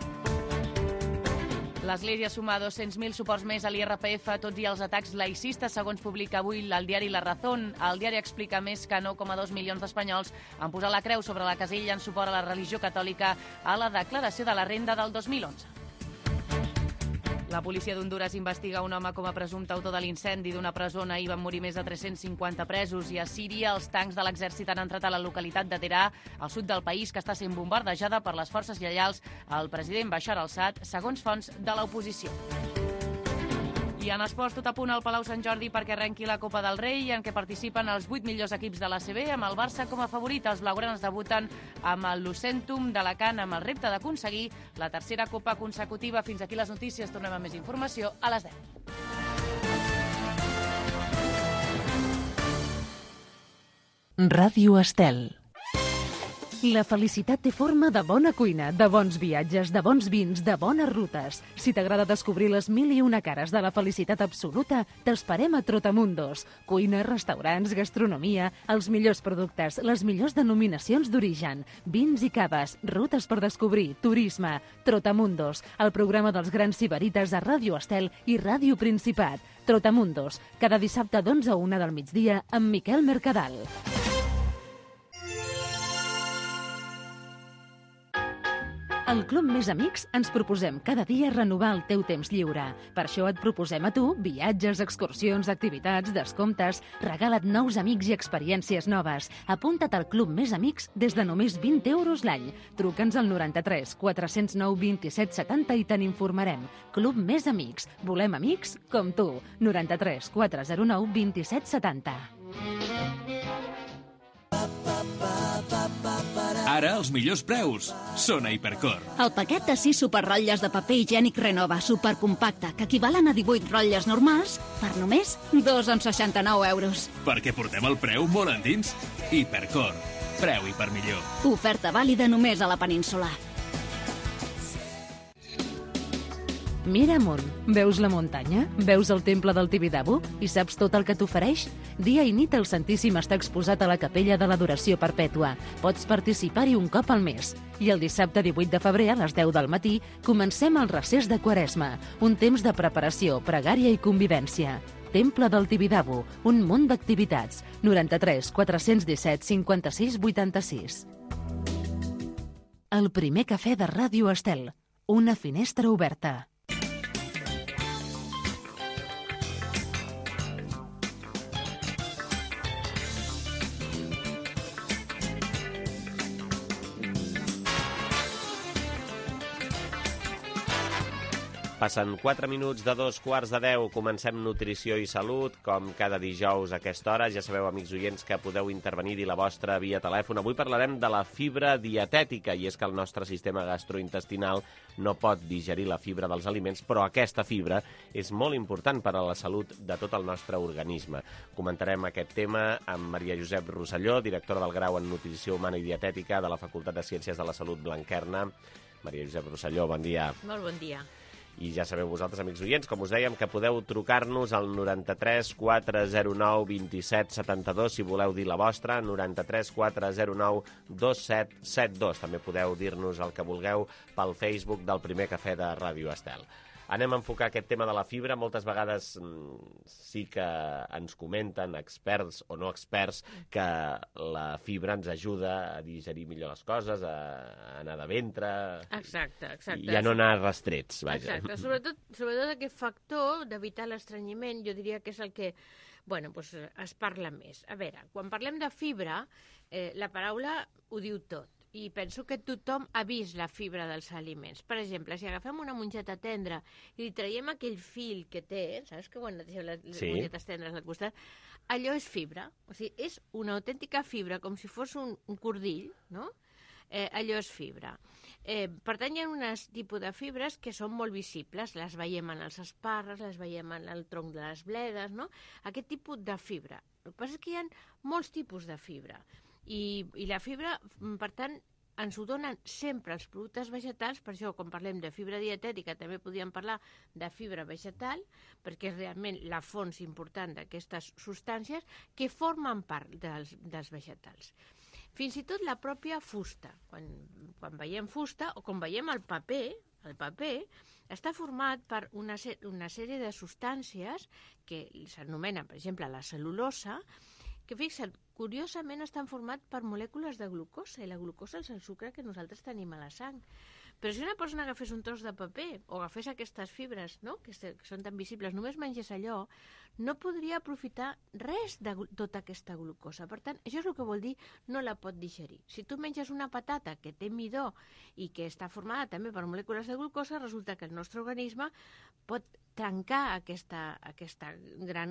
L'Església suma dos-cents mil suports més a l'I R P F, tot i els atacs laïcistes, segons publica avui el diari La Razón. El diari explica més que nou coma dos milions d'espanyols han posat la creu sobre la casella en suport a la religió catòlica a la declaració de la renda del dos mil onze. La policia d'Hondures investiga un home com a presumpte autor de l'incendi d'una presó on ahir van morir més de tres-cents cinquanta presos. I a Síria, els tancs de l'exèrcit han entrat a la localitat de Terà, al sud del país, que està sent bombardejada per les forces lleials al president Bashar al-Assad, segons fonts de l'oposició. I en esports, tot a punt al Palau Sant Jordi perquè arrenqui la Copa del Rei, en què participen els vuit millors equips de l'A C B, amb el Barça com a favorit. Els blaugranes debuten amb el Lucentum d'Alacant amb el repte d'aconseguir la tercera Copa consecutiva. Fins aquí les notícies. Tornem amb més informació a les deu. Ràdio Estel. La felicitat té forma de bona cuina, de bons viatges, de bons vins, de bones rutes. Si t'agrada descobrir les mil i una cares de la felicitat absoluta, t'esperem a Trotamundos. Cuina, restaurants, gastronomia, els millors productes, les millors denominacions d'origen, vins i caves, rutes per descobrir, turisme. Trotamundos, el programa dels grans sibarites a Ràdio Estel i Ràdio Principat. Trotamundos, cada dissabte d'onze a una del migdia amb Miquel Mercadal. Al Club Més Amics ens proposem cada dia renovar el teu temps lliure. Per això et proposem a tu viatges, excursions, activitats, descomptes. Regala't nous amics i experiències noves. Apunta't al Club Més Amics des de només vint euros l'any. Truca'ns al noranta-tres, quatre-cents nou, vint-i-set, setanta i te n'informarem. Club Més Amics. Volem amics com tu. noranta-tres, quatre-cents nou, vint-i-set, setanta. Ara els millors preus són a Hipercor. El paquet de sis superrotlles de paper higiènic Renova supercompacte, que equivalen a divuit rotlles normals, per només dos coma seixanta-nou euros. Perquè portem el preu molt endins. Hipercor. Preu i per millor. Oferta vàlida només a la península. Mira amunt, veus la muntanya? Veus el temple del Tibidabo? I saps tot el que t'ofereix? Dia i nit el Santíssim està exposat a la capella de l'Adoració Perpètua. Pots participar-hi un cop al mes. I el dissabte divuit de febrer a les deu del matí comencem el recés de Quaresma, un temps de preparació, pregària i convivència. Temple del Tibidabo, un munt d'activitats. noranta-tres, quatre-cents disset, cinquanta-sis, vuitanta-sis. El primer cafè de Ràdio Estel. Una finestra oberta. Passen quatre minuts de dos quarts de deu, comencem Nutrició i Salut, com cada dijous a aquesta hora. Ja sabeu, amics oients, que podeu intervenir i la vostra via telèfon. Avui parlarem de la fibra dietètica, i és que el nostre sistema gastrointestinal no pot digerir la fibra dels aliments, però aquesta fibra és molt important per a la salut de tot el nostre organisme. Comentarem aquest tema amb Maria Josep Rosselló, directora del grau en Nutrició Humana i Dietètica de la Facultat de Ciències de la Salut Blanquerna. Maria Josep Rosselló, bon dia. Molt bon dia. I ja sabeu vosaltres, amics oients, com us dèiem, que podeu trucar-nos al noranta-tres quatre zero nou vint set setanta-dos si voleu dir la vostra, noranta-tres quatre zero nou dos set set dos. També podeu dir-nos el que vulgueu pel Facebook del Primer Cafè de Ràdio Estel. Anem a enfocar aquest tema de la fibra. Moltes vegades sí que ens comenten, experts o no experts, que la fibra ens ajuda a digerir millor les coses, a anar de ventre... Exacte, exacte. I a no anar restrets, vaja. Exacte, sobretot, sobretot aquest factor d'evitar l'estrenyiment, jo diria que és el que bueno, doncs es parla més. A veure, quan parlem de fibra, eh, la paraula ho diu tot. I penso que tothom ha vist la fibra dels aliments. Per exemple, si agafem una mongeta tendra i li traiem aquell fil que té, saps que quan deixem les, les sí. mongetes tendres al costat, allò és fibra. O sigui, és una autèntica fibra, com si fos un, un cordill, no? Eh, allò és fibra. Eh, per tant, hi ha un tipus de fibres que són molt visibles. Les veiem en els espàrrecs, les veiem en el tronc de les bledes, no? Aquest tipus de fibra. El que passa és que hi ha molts tipus de fibra. I, i la fibra, per tant, ens ho donen sempre els productes vegetals. Per això, quan parlem de fibra dietètica, també podríem parlar de fibra vegetal, perquè és realment la font important d'aquestes substàncies que formen part dels, dels vegetals. Fins i tot la pròpia fusta. Quan, quan veiem fusta, o quan veiem el paper, el paper està format per una, una sèrie de substàncies que s'anomenen, per exemple, la cel·lulosa, que, fixa't, curiosament estan formats per molècules de glucosa, i la glucosa és el sucre que nosaltres tenim a la sang. Però si una persona agafés un tros de paper o agafés aquestes fibres, no?, que, que són tan visibles, només mengés allò, no podria aprofitar res de tota aquesta glucosa. Per tant, això és el que vol dir no la pot digerir. Si tu menges una patata que té midó i que està formada també per molècules de glucosa, resulta que el nostre organisme pot trencar aquesta, aquesta gran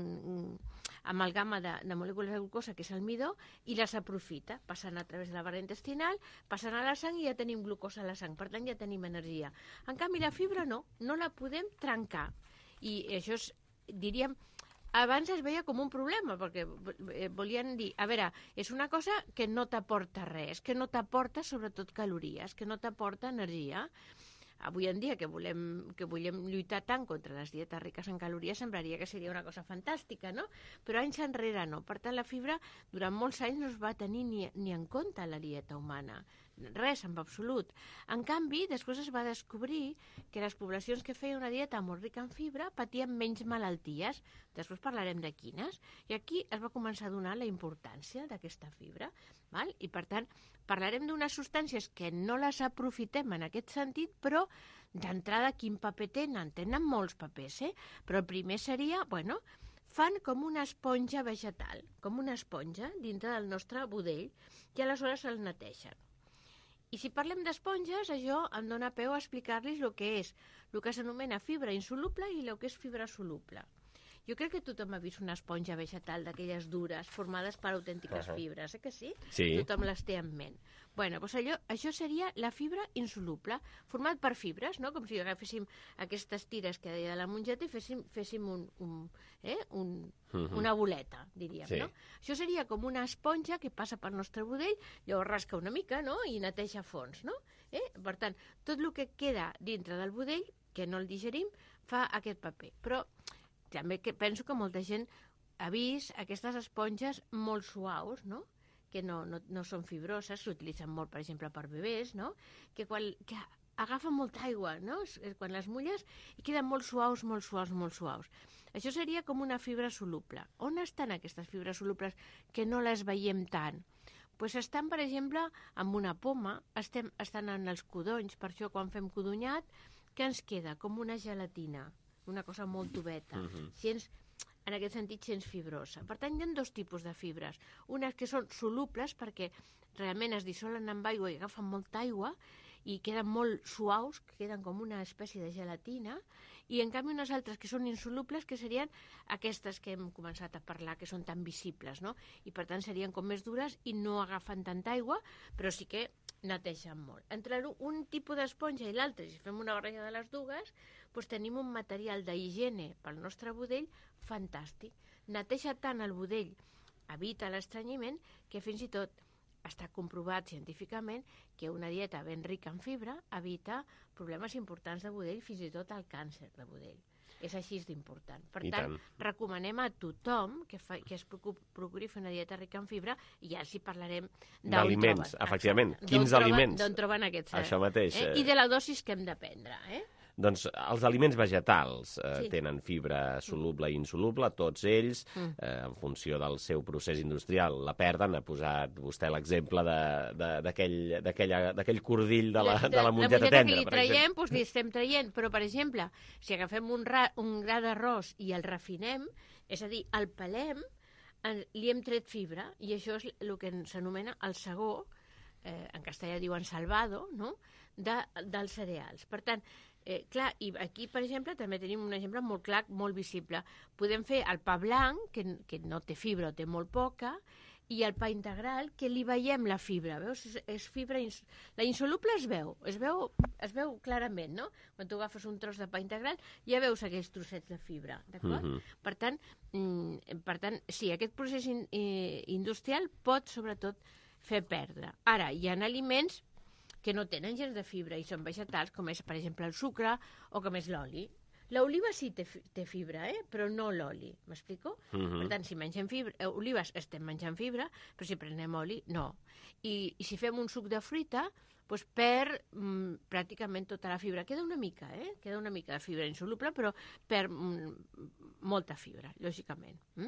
amalgama de, de molècules de glucosa, que és el midó, i les aprofita, passant a través de la barrera intestinal, passant a la sang, i ja tenim glucosa a la sang, per tant ja tenim energia. En canvi, la fibra no, no la podem trencar. I això és, diríem, abans es veia com un problema, perquè volien dir, a veure, és una cosa que no t'aporta res, que no t'aporta sobretot calories, que no t'aporta energia. Avui en dia, que volem, que volem lluitar tant contra les dietes riques en calories, semblaria que seria una cosa fantàstica, no? Però anys enrere no. Per tant, la fibra durant molts anys no es va tenir ni, ni en compte a la dieta humana. Res, en absolut. En canvi, després es va descobrir que les poblacions que feien una dieta molt rica en fibra patien menys malalties. Després parlarem de quines. I aquí es va començar a donar la importància d'aquesta fibra. Val? I, per tant, parlarem d'unes substàncies que no les aprofitem en aquest sentit, però d'entrada quin paper tenen? Tenen molts papers, eh? Però el primer seria, bueno, fan com una esponja vegetal, com una esponja dintre del nostre budell, i aleshores el neteixen. I si parlem d'esponges, això em dóna peu a explicar-los el que és el que s'anomena fibra insoluble i el que és fibra soluble. Jo crec que tothom ha vist una esponja vegetal d'aquelles dures, formades per autèntiques uh-huh. fibres, eh que sí? Sí. Tothom les té en ment. Bueno, doncs allò, això seria la fibra insoluble, format per fibres, no? Com si agaféssim aquestes tires que deia de la mongeta i féssim, féssim un, un, eh? un, uh-huh. una boleta, diríem, sí. no? Això seria com una esponja que passa pel nostre budell, llavors rasca una mica, no?, i neteja a fons, no? Eh? Per tant, tot el que queda dintre del budell, que no el digerim, fa aquest paper. Però també que penso que molta gent ha vist aquestes esponges molt suaus, no?, que no, no, no són fibroses, s'utilitzen molt, per exemple, per bebès, no?, que, quan, que agafen molta aigua, no?, quan les mulles, i queden molt suaus, molt suaus, molt suaus. Això seria com una fibra soluble. On estan aquestes fibres solubles que no les veiem tant? Pues estan, per exemple, amb una poma, estem, estan en els codonys, per això quan fem codonyat, que ens queda com una gelatina, una cosa molt tubeta. Uh-huh. Si ens, en aquest sentit, gens fibrosa. Per tant, hi ha dos tipus de fibres. Unes que són solubles perquè realment es dissolen amb aigua i agafen molta aigua, i queden molt suaus, que queden com una espècie de gelatina, i en canvi unes altres que són insolubles, que serien aquestes que hem començat a parlar, que són tan visibles, no? I per tant serien com més dures i no agafen tanta aigua, però sí que netegen molt. Entre un tipus d'esponja i l'altre, si fem una barreja de les dues, doncs tenim un material d'higiene pel nostre budell fantàstic. Neteja tant el budell, evita l'estrenyiment, que fins i tot està comprovat científicament que una dieta ben rica en fibra evita problemes importants de budell, fins i tot el càncer de budell. És així d'important. Per tant, tant, recomanem a tothom que, fa, que es procuri fer una dieta rica en fibra, i ja els hi parlarem d'aliments, efectivament. Quins aliments? D'on troben aquests. Això mateix. Eh? I de la dosis que hem de prendre, eh? Doncs els aliments vegetals eh, sí. tenen fibra soluble i insoluble, tots ells, mm. eh, en funció del seu procés industrial, la perden. Ha posat vostè l'exemple d'aquell cordill de la, de, de la mongeta tendra. La mongeta que li traiem, doncs li estem traient, però, per exemple, si agafem un, ra, un gra d'arròs i el refinem, és a dir, el pelem, en, li hem tret fibra, i això és el que s'anomena el segó, eh, en castellà diuen salvado, no?, de, dels cereals. Per tant, Eh, clar, i aquí, per exemple, també tenim un exemple molt clar, molt visible. Podem fer el pa blanc, que, que no té fibra o té molt poca, i el pa integral, que li veiem la fibra, veus? És, és fibra... Ins... La insoluble es veu, es veu, es veu clarament, no? Quan tu agafes un tros de pa integral, ja veus aquells trossets de fibra, d'acord? Mm-hmm. Per tant, mm, per tant, sí, aquest procés in, eh, industrial pot, sobretot, fer perdre. Ara, hi ha aliments que no tenen gens de fibra i són vegetals, com és, per exemple, el sucre o com és l'oli. L'oliva sí té, té fibra, eh? Però no l'oli, m'explico? Uh-huh. Per tant, si mengem fibra, eh, olives estem menjant fibra, però si prenem oli, no. I, i si fem un suc de fruita, doncs perd mm, pràcticament tota la fibra. Queda una mica, eh? Queda una mica de fibra insoluble, però perd mm, molta fibra, lògicament. Mm?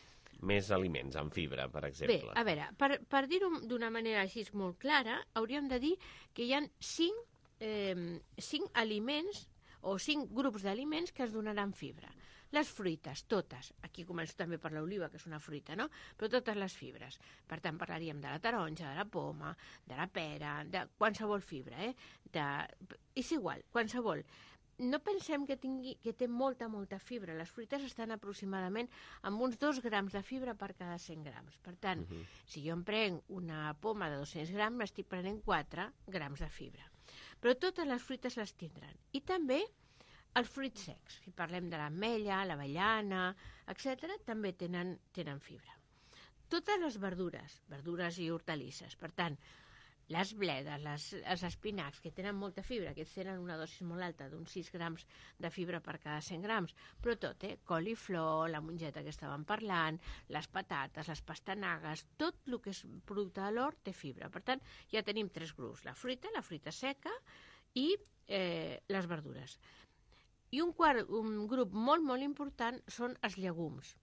Més aliments amb fibra, per exemple. Bé, a veure, per, per dir-ho d'una manera així molt clara, hauríem de dir que hi ha cinc, eh, cinc aliments o cinc grups d'aliments que es donaran fibra. Les fruites, totes. Aquí començo també per l'oliva, que és una fruita, no? Però totes les fibres. Per tant, parlaríem de la taronja, de la poma, de la pera, de qualsevol fibra, eh? De... És igual, qualsevol. No pensem que, tingui, que té molta, molta fibra. Les fruites estan aproximadament amb uns dos grams de fibra per cada cent grams. Per tant, uh-huh. si jo em prenc una poma de dos-cents grams, m'estic prenent quatre grams de fibra. Però totes les fruites les tindran. I també els fruits secs. Si parlem de l'ametlla, l'avellana, etcètera, també tenen, tenen fibra. Totes les verdures, verdures i hortalisses. Per tant, les bledes, les, els espinacs, que tenen molta fibra, que tenen una dosis molt alta, d'uns sis grams de fibra per cada cent grams, però tot, eh? Coliflor, la mongeta que estàvem parlant, les patates, les pastanagues, tot el que és producte de l'hort té fibra. Per tant, ja tenim tres grups, la fruita, la fruita seca i eh, les verdures. I un quart un grup molt, molt important són els llegums.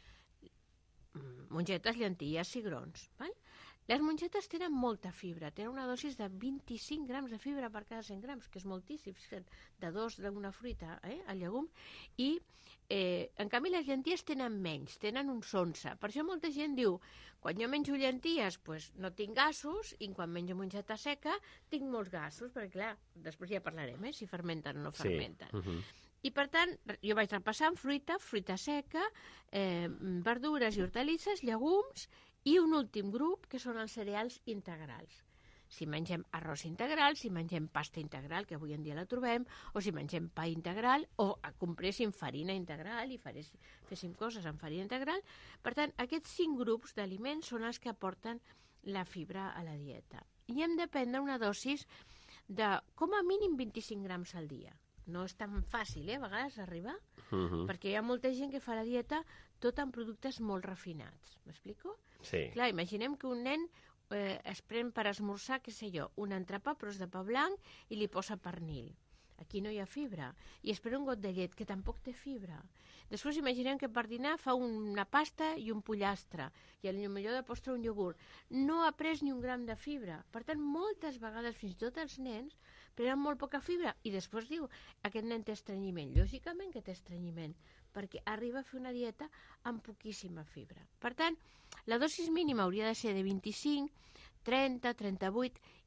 Mongetes, llenties, cigrons, val? Les mongetes tenen molta fibra, tenen una dosis de vint-i-cinc grams de fibra per cada cent grams, que és moltíssim, de dos d'una fruita, eh, el llegum, i eh, en canvi les llenties tenen menys, tenen uns onze. Per això molta gent diu, quan jo menjo llenties, pues, no tinc gasos, i quan menjo mongeta seca tinc molts gasos, perquè clar, després ja parlarem, eh, si fermenten o no fermenten. Sí. Uh-huh. I per tant, jo vaig repassant fruita, fruita seca, eh, verdures i hortalisses, llegums, i un últim grup, que són els cereals integrals. Si mengem arròs integral, si mengem pasta integral, que avui en dia la trobem, o si mengem pa integral, o compréssim farina integral i farés, féssim coses amb farina integral. Per tant, aquests cinc grups d'aliments són els que aporten la fibra a la dieta. I hem de prendre una dosis de com a mínim vint-i-cinc grams al dia. No és tan fàcil, eh, a vegades, arribar, uh-huh. perquè hi ha molta gent que fa la dieta tot amb productes molt refinats. M'explico? Sí. Clar, imaginem que un nen eh, es pren per esmorzar, què sé jo, un entrepà, però és de pa blanc, i li posa pernil. Aquí no hi ha fibra. I es pren un got de llet, que tampoc té fibra. Després imaginem que per dinar fa una pasta i un pollastre, i potser de postre un iogurt. No ha pres ni un gram de fibra. Per tant, moltes vegades, fins i tot els nens, prenen molt poca fibra, i després diu, aquest nen té estrenyiment. Lògicament que té estrenyiment, perquè arriba a fer una dieta amb poquíssima fibra. Per tant, la dosis mínima hauria de ser de vint-i-cinc, trenta, trenta-vuit,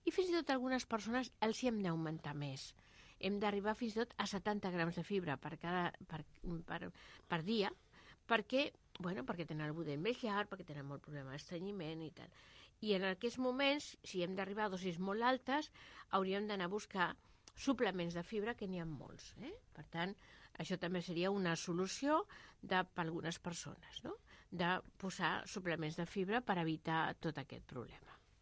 i fins i tot algunes persones els hi hem d'augmentar més. Hem d'arribar fins i tot a setanta grams de fibra per, cada, per, per, per dia, perquè, bueno, perquè tenen el budell més llarg, perquè tenen molt problema d'estrenyiment i tal. I en aquests moments, si hem d'arribar a dosis molt altes, hauríem d'anar a buscar suplements de fibra, que n'hi ha molts. Eh? Per tant, això també seria una solució de, per algunes persones, no? De posar suplements de fibra per evitar tot aquest problema.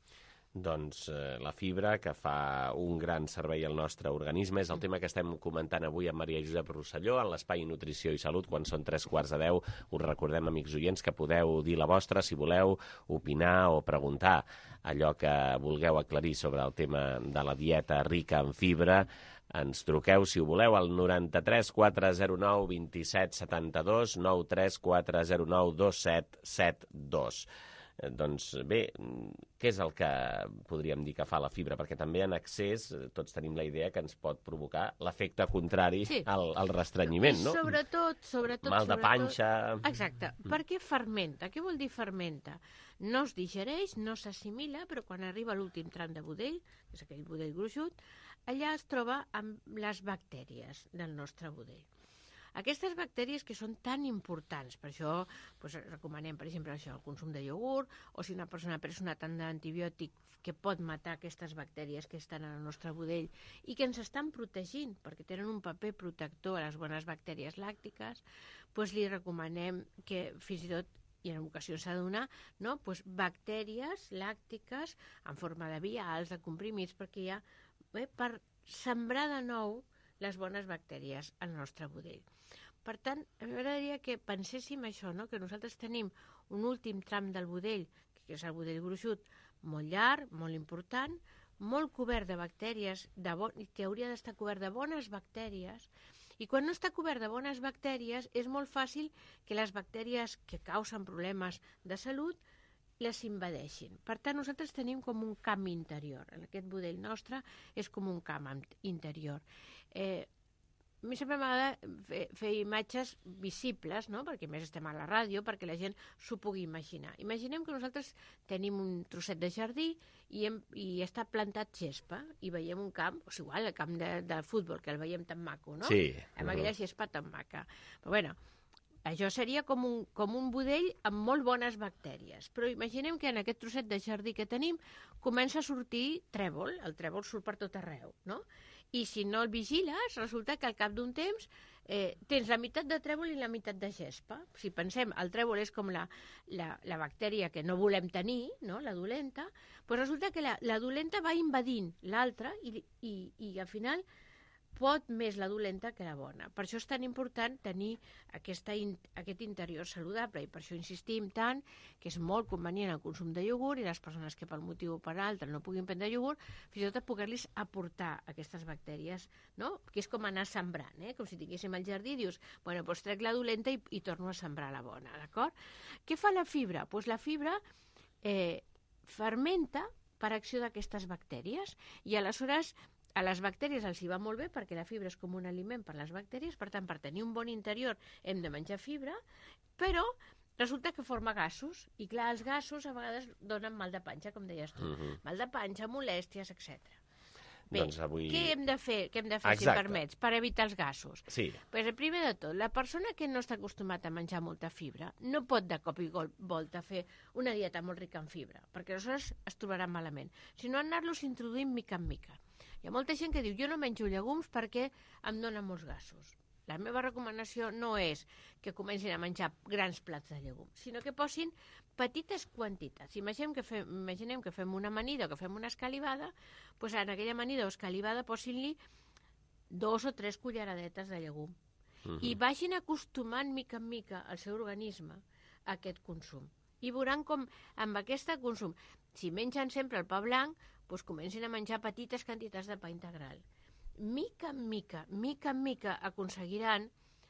Doncs eh, la fibra, que fa un gran servei al nostre organisme, és el tema que estem comentant avui amb Maria Josep Rosselló en l'Espai Nutrició i Salut, quan són tres quarts de deu. Us recordem, amics oients, que podeu dir la vostra si voleu opinar o preguntar allò que vulgueu aclarir sobre el tema de la dieta rica en fibra. Ens truqueu, si ho voleu, al noranta-tres quatre zero nou vint set setanta-dos, nou tres quatre zero nou dos set set dos. Doncs bé, què és el que podríem dir que fa la fibra? Perquè també en excés tots tenim la idea que ens pot provocar l'efecte contrari sí. al, al restrenyiment, no? Sobretot, sobretot... Mal de panxa... Exacte. Mm. Per què fermenta? Què vol dir fermenta? No es digereix, no s'assimila, però quan arriba a l'últim tram de budell, que és aquell budell gruixut, allà es troba amb les bactèries del nostre budell. Aquestes bactèries que són tan importants, per això doncs, recomanem, per exemple, això, el consum de iogurt, o si una persona ha pres una tant d'antibiòtic que pot matar aquestes bactèries que estan al nostre budell i que ens estan protegint, perquè tenen un paper protector a les bones bactèries làctiques, doncs li recomanem que fins i tot, i en ocasions s'ha de donar, no? Doncs bactèries làctiques en forma de vials, de comprimits, perquè hi ha, bé, per sembrar de nou les bones bactèries al nostre budell. Per tant, m'agradaria que penséssim això, no? Que nosaltres tenim un últim tram del budell, que és el budell gruixut, molt llarg, molt important, molt cobert de bactèries, de bon... que hauria d'estar cobert de bones bactèries, i quan no està cobert de bones bactèries és molt fàcil que les bactèries que causen problemes de salut les invadeixin. Per tant, nosaltres tenim com un camp interior. En aquest budell nostre és com un camp interior. Eh, a mi sempre m'agrada fer, fer imatges visibles, no? Perquè més estem a la ràdio, perquè la gent s'ho pugui imaginar. Imaginem que nosaltres tenim un trosset de jardí i, hem, i està plantat gespa i veiem un camp, o sigui, igual el camp de, de futbol, que el veiem tan maco, no? Sí. Amb aquella gespa tan maca. Però bueno, això seria com un, com un budell amb molt bones bactèries. Però imaginem que en aquest trosset de jardí que tenim comença a sortir trèvol. El trèvol surt per tot arreu, no? I si no el vigiles, resulta que al cap d'un temps eh, tens la meitat de trèvol i la meitat de gespa. Si pensem, el trèvol és com la, la, la bactèria que no volem tenir, no? La dolenta, doncs resulta que la, la dolenta va invadint l'altra i, i, i al final pot més la dolenta que la bona. Per això és tan important tenir aquesta, aquest interior saludable i per això insistim tant que és molt convenient el consum de iogurt i les persones que per motiu o per altre no puguin prendre iogurt, fins i tot a poder-los aportar aquestes bactèries, no? Que és com anar sembrant, eh? Com si tinguéssim el jardí i dius, bueno, doncs trec la dolenta i, i torno a sembrar la bona, d'acord? Què fa la fibra? Doncs la fibra eh, fermenta per acció d'aquestes bactèries i aleshores a les bactèries els hi va molt bé perquè la fibra és com un aliment per a les bactèries, per tant, per tenir un bon interior hem de menjar fibra, però resulta que forma gasos, i clar, els gasos a vegades donen mal de panxa, com deies tu, Mhm. mal de panxa, molèsties, etcètera. Bé, Doncs avui... què hem de fer, què hem de fer si Exacte. em permets, per evitar els gasos? Sí. Pues, el primer de tot, la persona que no està acostumat a menjar molta fibra no pot de cop i volta fer una dieta molt rica en fibra, perquè aleshores es trobarà malament, sinó anar-los introduint mica en mica. Hi ha molta gent que diu, jo no menjo llegums perquè em donen molts gasos. La meva recomanació no és que comencin a menjar grans plats de llegums, sinó que posin petites quantitats. Imaginem que fem, imaginem que fem una amanida o que fem una escalivada, doncs en aquella amanida o escalivada posin-li dos o tres culleradetes de llegum. Mhm. I vagin acostumant mica en mica el seu organisme a aquest consum. I veuran com amb aquest consum, si mengen sempre el pa blanc, doncs comencin a menjar petites quantitats de pa integral. Mica en mica, mica en mica aconseguiran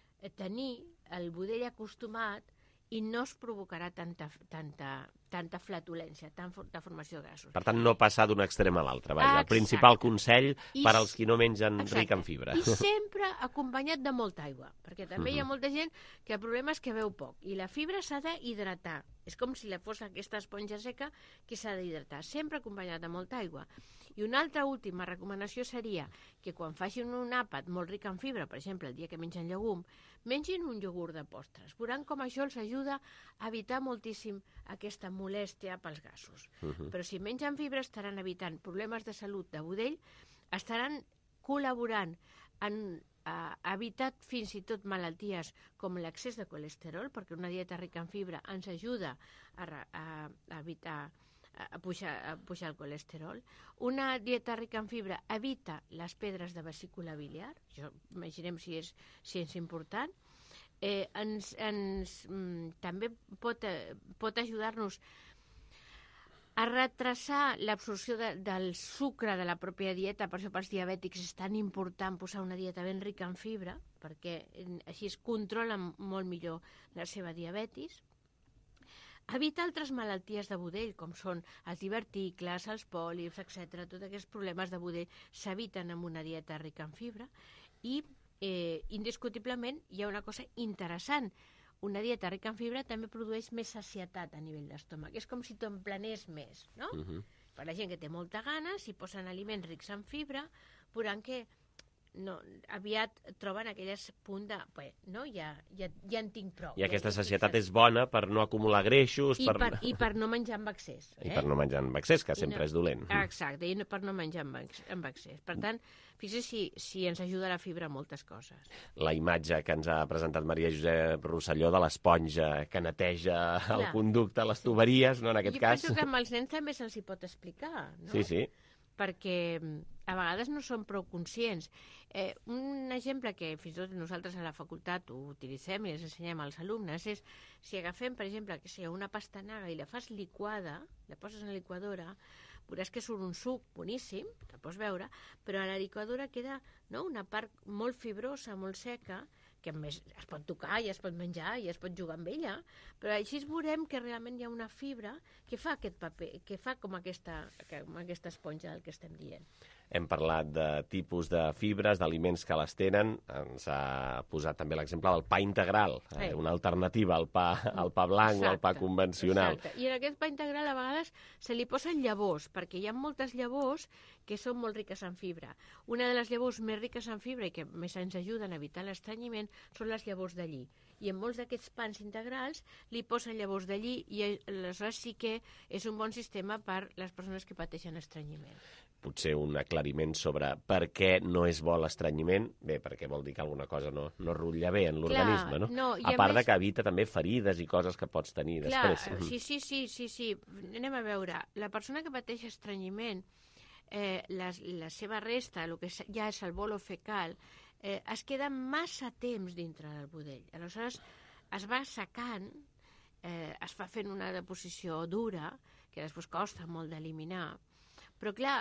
tenir el budell acostumat i no es provocarà tanta, tanta, tanta flatulència, tanta formació de gasos. Per tant, no passar d'un extrem a l'altre. El Exacte. principal consell I per s- als qui no mengen Exacte. ric en fibra. I sempre acompanyat de molta aigua, perquè també hi ha Mhm. molta gent que el problema és que beu poc, i la fibra s'ha d'hidratar. És com si la fos aquesta esponja seca que s'ha d'hidratar, sempre acompanyat de molta aigua. I una altra última recomanació seria que quan facin un àpat molt ric en fibra, per exemple, el dia que mengen llegum, mengin un iogurt de postres. Veuran com això els ajuda a evitar moltíssim aquesta molèstia pels gasos. Uh-huh. Però si mengen fibra estaran evitant problemes de salut de budell, estaran col·laborant en ha evitat fins i tot malalties com l'excés de colesterol, perquè una dieta rica en fibra ens ajuda a, a, a evitar a pujar, a pujar el colesterol. Una dieta rica en fibra evita les pedres de vesícula biliar, això imaginem si és, si és important. Eh, ens, ens, mm, també pot, pot ajudar-nos a retrasar l'absorció de, del sucre de la pròpia dieta. Per això pels diabètics és tan important posar una dieta ben rica en fibra, perquè així es controla molt millor la seva diabetis. Evita altres malalties de budell, com són els diverticles, els pòlips, etcètera. Tots aquests problemes de budell s'eviten amb una dieta rica en fibra. I, eh, indiscutiblement, hi ha una cosa interessant. Una dieta rica en fibra també produeix més sacietat a nivell d'estómac. És com si t'emplenés més, no? Uh-huh. Per la gent que té molta gana, si posen aliments rics en fibra, veuran que no, aviat troben aquelles punts de... Pues, no, ja, ja, ja en tinc prou. I ja aquesta sacietat és bona per no acumular greixos... I per, per, i per no menjar amb excés. I eh? per no menjar amb excés, que sempre no, és dolent. Exacte, i no, per no menjar amb, amb excés. Per tant, fixa't si, si ens ajuda la fibra a moltes coses. La imatge que ens ha presentat Maria Josep Rosselló de l'esponja que neteja Clar. el conducte, les tuberies, no, en aquest jo cas... Jo penso que amb els nens també se'ls hi pot explicar, no? Sí, sí. Perquè a vegades no són prou conscients. Eh, un exemple que fins i tot nosaltres a la facultat ho utilitzem i els ensenyem als alumnes és si agafem, per exemple, que sigui una pastanaga i la fas liquada, la poses en la liquadora, veuràs que surt un suc boníssim, que pots veure, però a la liquadora queda, no, una part molt fibrosa, molt seca, que a més es pot tocar i es pot menjar i es pot jugar amb ella, però així veurem que realment hi ha una fibra que fa aquest paper, que fa com aquesta, com aquesta esponja del que estem dient. Hem parlat de tipus de fibres, d'aliments que les tenen. Ens ha posat també l'exemple del pa integral, eh, una alternativa al pa, al pa blanc exacte, o al pa convencional. Exacte. I en aquest pa integral a vegades se li posen llavors, perquè hi ha moltes llavors que són molt riques en fibra. Una de les llavors més riques en fibra i que més ens ajuden a evitar l'estrenyiment són les llavors de lli. I en molts d'aquests pans integrals li posen llavors de lli i aleshores sí que és un bon sistema per les persones que pateixen estrenyiment. Potser un aclariment sobre per què no és bo l'estrenyiment. Bé, perquè vol dir que alguna cosa no, no rutlla bé en l'organisme, no? no a, a part més... de que evita també ferides i coses que pots tenir Clar, després. Sí, sí, sí, sí, sí. Anem a veure. La persona que pateix estrenyiment, eh, la, la seva resta, el que ja és el bolo fecal, eh, es queda massa temps dintre del budell. Aleshores, es va secant, eh, es fa fent una deposició dura, que després costa molt d'eliminar, però clar,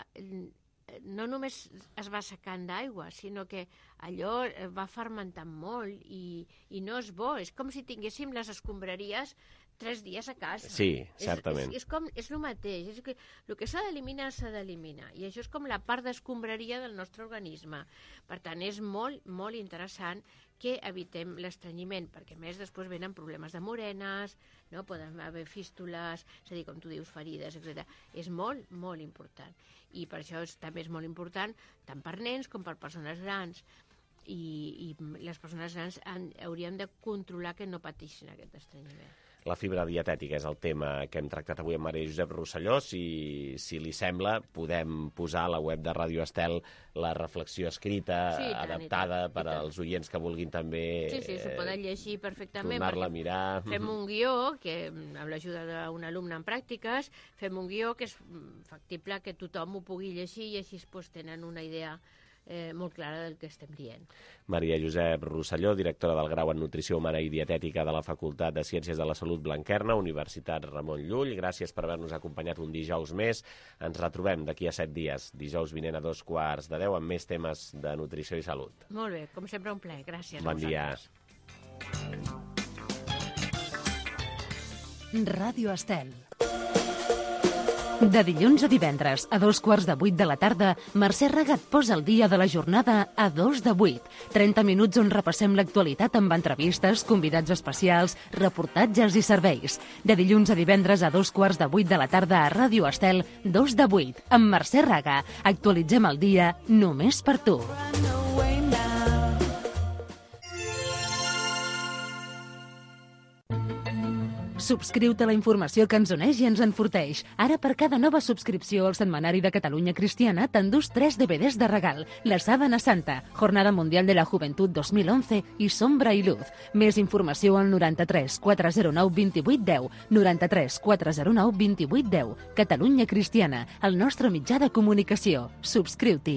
no només es va secant d'aigua, sinó que allò va fermentant molt i, i no és bo. És com si tinguéssim les escombraries tres dies a casa. Sí, certament. És, és, és, com, és el mateix. És que el que s'ha d'eliminar, s'ha d'eliminar. I això és com la part d'escombraria del nostre organisme. Per tant, és molt, molt interessant que evitem l'estrenyiment, perquè a més després venen problemes de morenes, no? Poden haver fístules, és a dir, com tu dius, ferides, etcètera. És molt, molt important. I per això és, també és molt important, tant per nens com per persones grans. I, i les persones grans han, hauríem de controlar que no pateixin aquest estrenyiment. La fibra dietètica és el tema que hem tractat avui amb Maria Josep Rosselló. Si, si li sembla, podem posar a la web de Radio Estel la reflexió escrita, sí, tant, adaptada tant, per als oients que vulguin també... Sí, sí, s'ho poden llegir perfectament. Tornar-la a mirar. Fem un guió, que amb l'ajuda d'un alumne en pràctiques, fem un guió que és factible que tothom ho pugui llegir i així pues, tenen una idea Eh, molt clara del que estem dient. Maria Josep Rosselló, directora del Grau en Nutrició Humana i Dietètica de la Facultat de Ciències de la Salut Blanquerna, Universitat Ramon Llull. Gràcies per haver-nos acompanyat un dijous més. Ens retrobem d'aquí a set dies, dijous vinent a dos quarts de deu, amb més temes de nutrició i salut. Molt bé, com sempre un plaer. Gràcies. Bon dia. Ràdio Estel. De dilluns a divendres, a dos quarts de vuit de la tarda, Mercè Raga et posa el dia de la jornada a dos de vuit. trenta minuts on repassem l'actualitat amb entrevistes, convidats especials, reportatges i serveis. De dilluns a divendres a dos quarts de vuit de la tarda a Ràdio Estel, dos de vuit, amb Mercè Raga. Actualitzem el dia només per tu. Subscriu-te a la informació que ens uneix i ens enforteix. Ara, per cada nova subscripció al Setmanari de Catalunya Cristiana, t'endús tres D V Ds de regal. La Sábana Santa, Jornada Mundial de la Juventud dos mil once i Sombra i Luz. Més informació al noranta-tres quatre zero nou vint vuit deu, noranta-tres quatre zero nou vint vuit deu. Catalunya Cristiana, el nostre mitjà de comunicació. Subscriu-t'hi.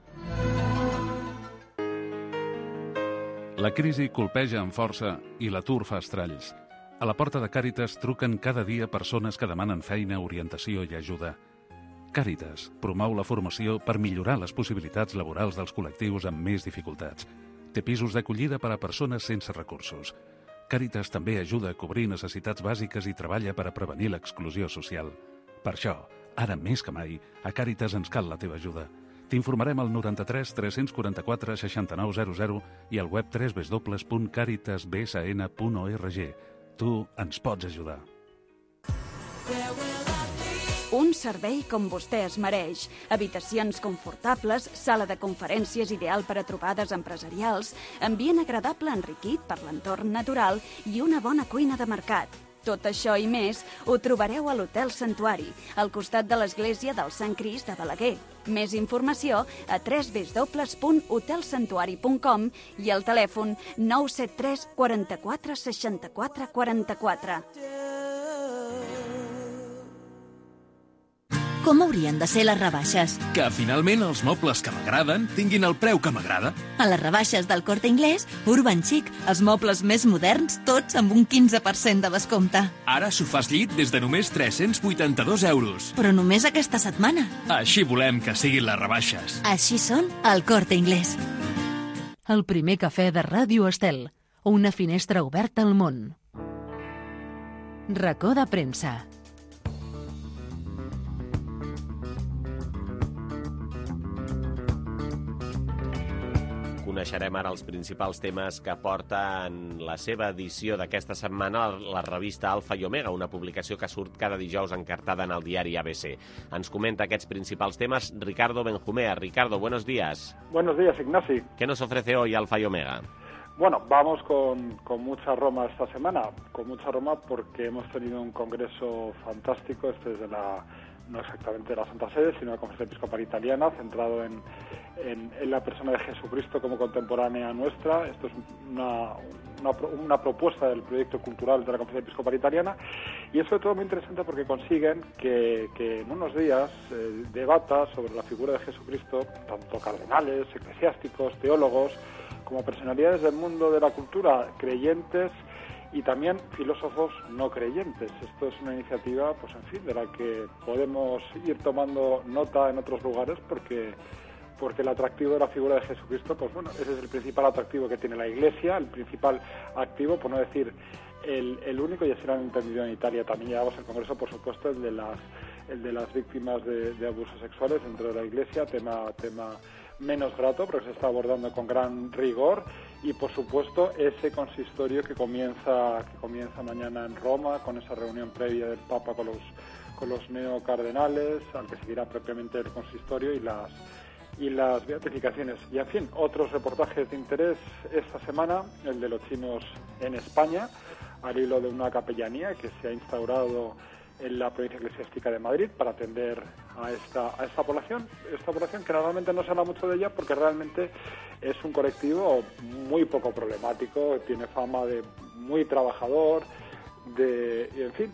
La crisi colpeja amb força i l'atur fa estralls. A la porta de Càritas truquen cada dia persones que demanen feina, orientació i ajuda. Càritas promou la formació per millorar les possibilitats laborals dels col·lectius amb més dificultats. Té pisos d'acollida per a persones sense recursos. Càritas també ajuda a cobrir necessitats bàsiques i treballa per a prevenir l'exclusió social. Per això, ara més que mai, a Càritas ens cal la teva ajuda. T'informarem al noranta-tres tres quaranta quatre seixanta-nou zero zero i al web w w w punt càritas b s n punt org. Tu ens pots ajudar. Un servei com vostè es mereix. Habitacions confortables, sala de conferències ideal per a trobades empresarials, ambient agradable enriquit per l'entorn natural i una bona cuina de mercat. Tot això i més ho trobareu a l'Hotel Santuari, al costat de l'església del Sant Crist de Balaguer. Més informació a w w w punt hotel santuari punt com i al telèfon nou set tres quaranta-quatre seixanta-quatre quaranta-quatre. Com haurien de ser les rebaixes? Que finalment els mobles que m'agraden tinguin el preu que m'agrada. A les rebaixes del Corte Inglés, Urban Chic, els mobles més moderns, tots amb un quinze per cent de descompte. Ara sofàs llit des de només tres-cents vuitanta-dos euros. Però només aquesta setmana. Així volem que siguin les rebaixes. Així són al Corte Inglés. El primer cafè de Ràdio Estel. Una finestra oberta al món. Racó de premsa. Coneixerem ara els principals temes que porta en la seva edició d'aquesta setmana la revista Alfa i Omega, una publicació que surt cada dijous encartada en el diari A B C. Ens comenta aquests principals temes Ricardo Benjumea. Ricardo, buenos días. Buenos días, Ignasi. ¿Qué nos ofrece hoy Alfa y Omega? Bueno, vamos con, con mucha Roma esta semana, con mucha Roma porque hemos tenido un congreso fantástico, este es de la, no exactamente de la Santa Sede, sino la Conferencia Episcopal Italiana, centrado en, en, en la persona de Jesucristo como contemporánea nuestra. Esto es una, una, una propuesta del proyecto cultural de la Conferencia Episcopal Italiana y es sobre todo muy interesante porque consiguen que, que en unos días eh, debata sobre la figura de Jesucristo, tanto cardenales, eclesiásticos, teólogos, como personalidades del mundo de la cultura, creyentes y también filósofos no creyentes. Esto es una iniciativa, pues en fin, de la que podemos ir tomando nota en otros lugares porque, porque el atractivo de la figura de Jesucristo, pues bueno, ese es el principal atractivo que tiene la Iglesia, el principal activo, por no decir el, el único, y así lo han entendido en Italia. También llevamos el Congreso, por supuesto, el de las, el de las víctimas de, de abusos sexuales dentro de la Iglesia, tema... tema menos grato, pero se está abordando con gran rigor, y por supuesto ese consistorio que comienza que comienza mañana en Roma, con esa reunión previa del Papa con los con los neocardenales, al que seguirá propiamente el consistorio y las y las beatificaciones. Y en fin, otros reportajes de interés esta semana, el de los chinos en España, al hilo de una capellanía que se ha instaurado en la provincia eclesiástica de Madrid para atender a esta a esta población, esta población que normalmente no se habla mucho de ella porque realmente es un colectivo muy poco problemático, tiene fama de muy trabajador, de, en fin,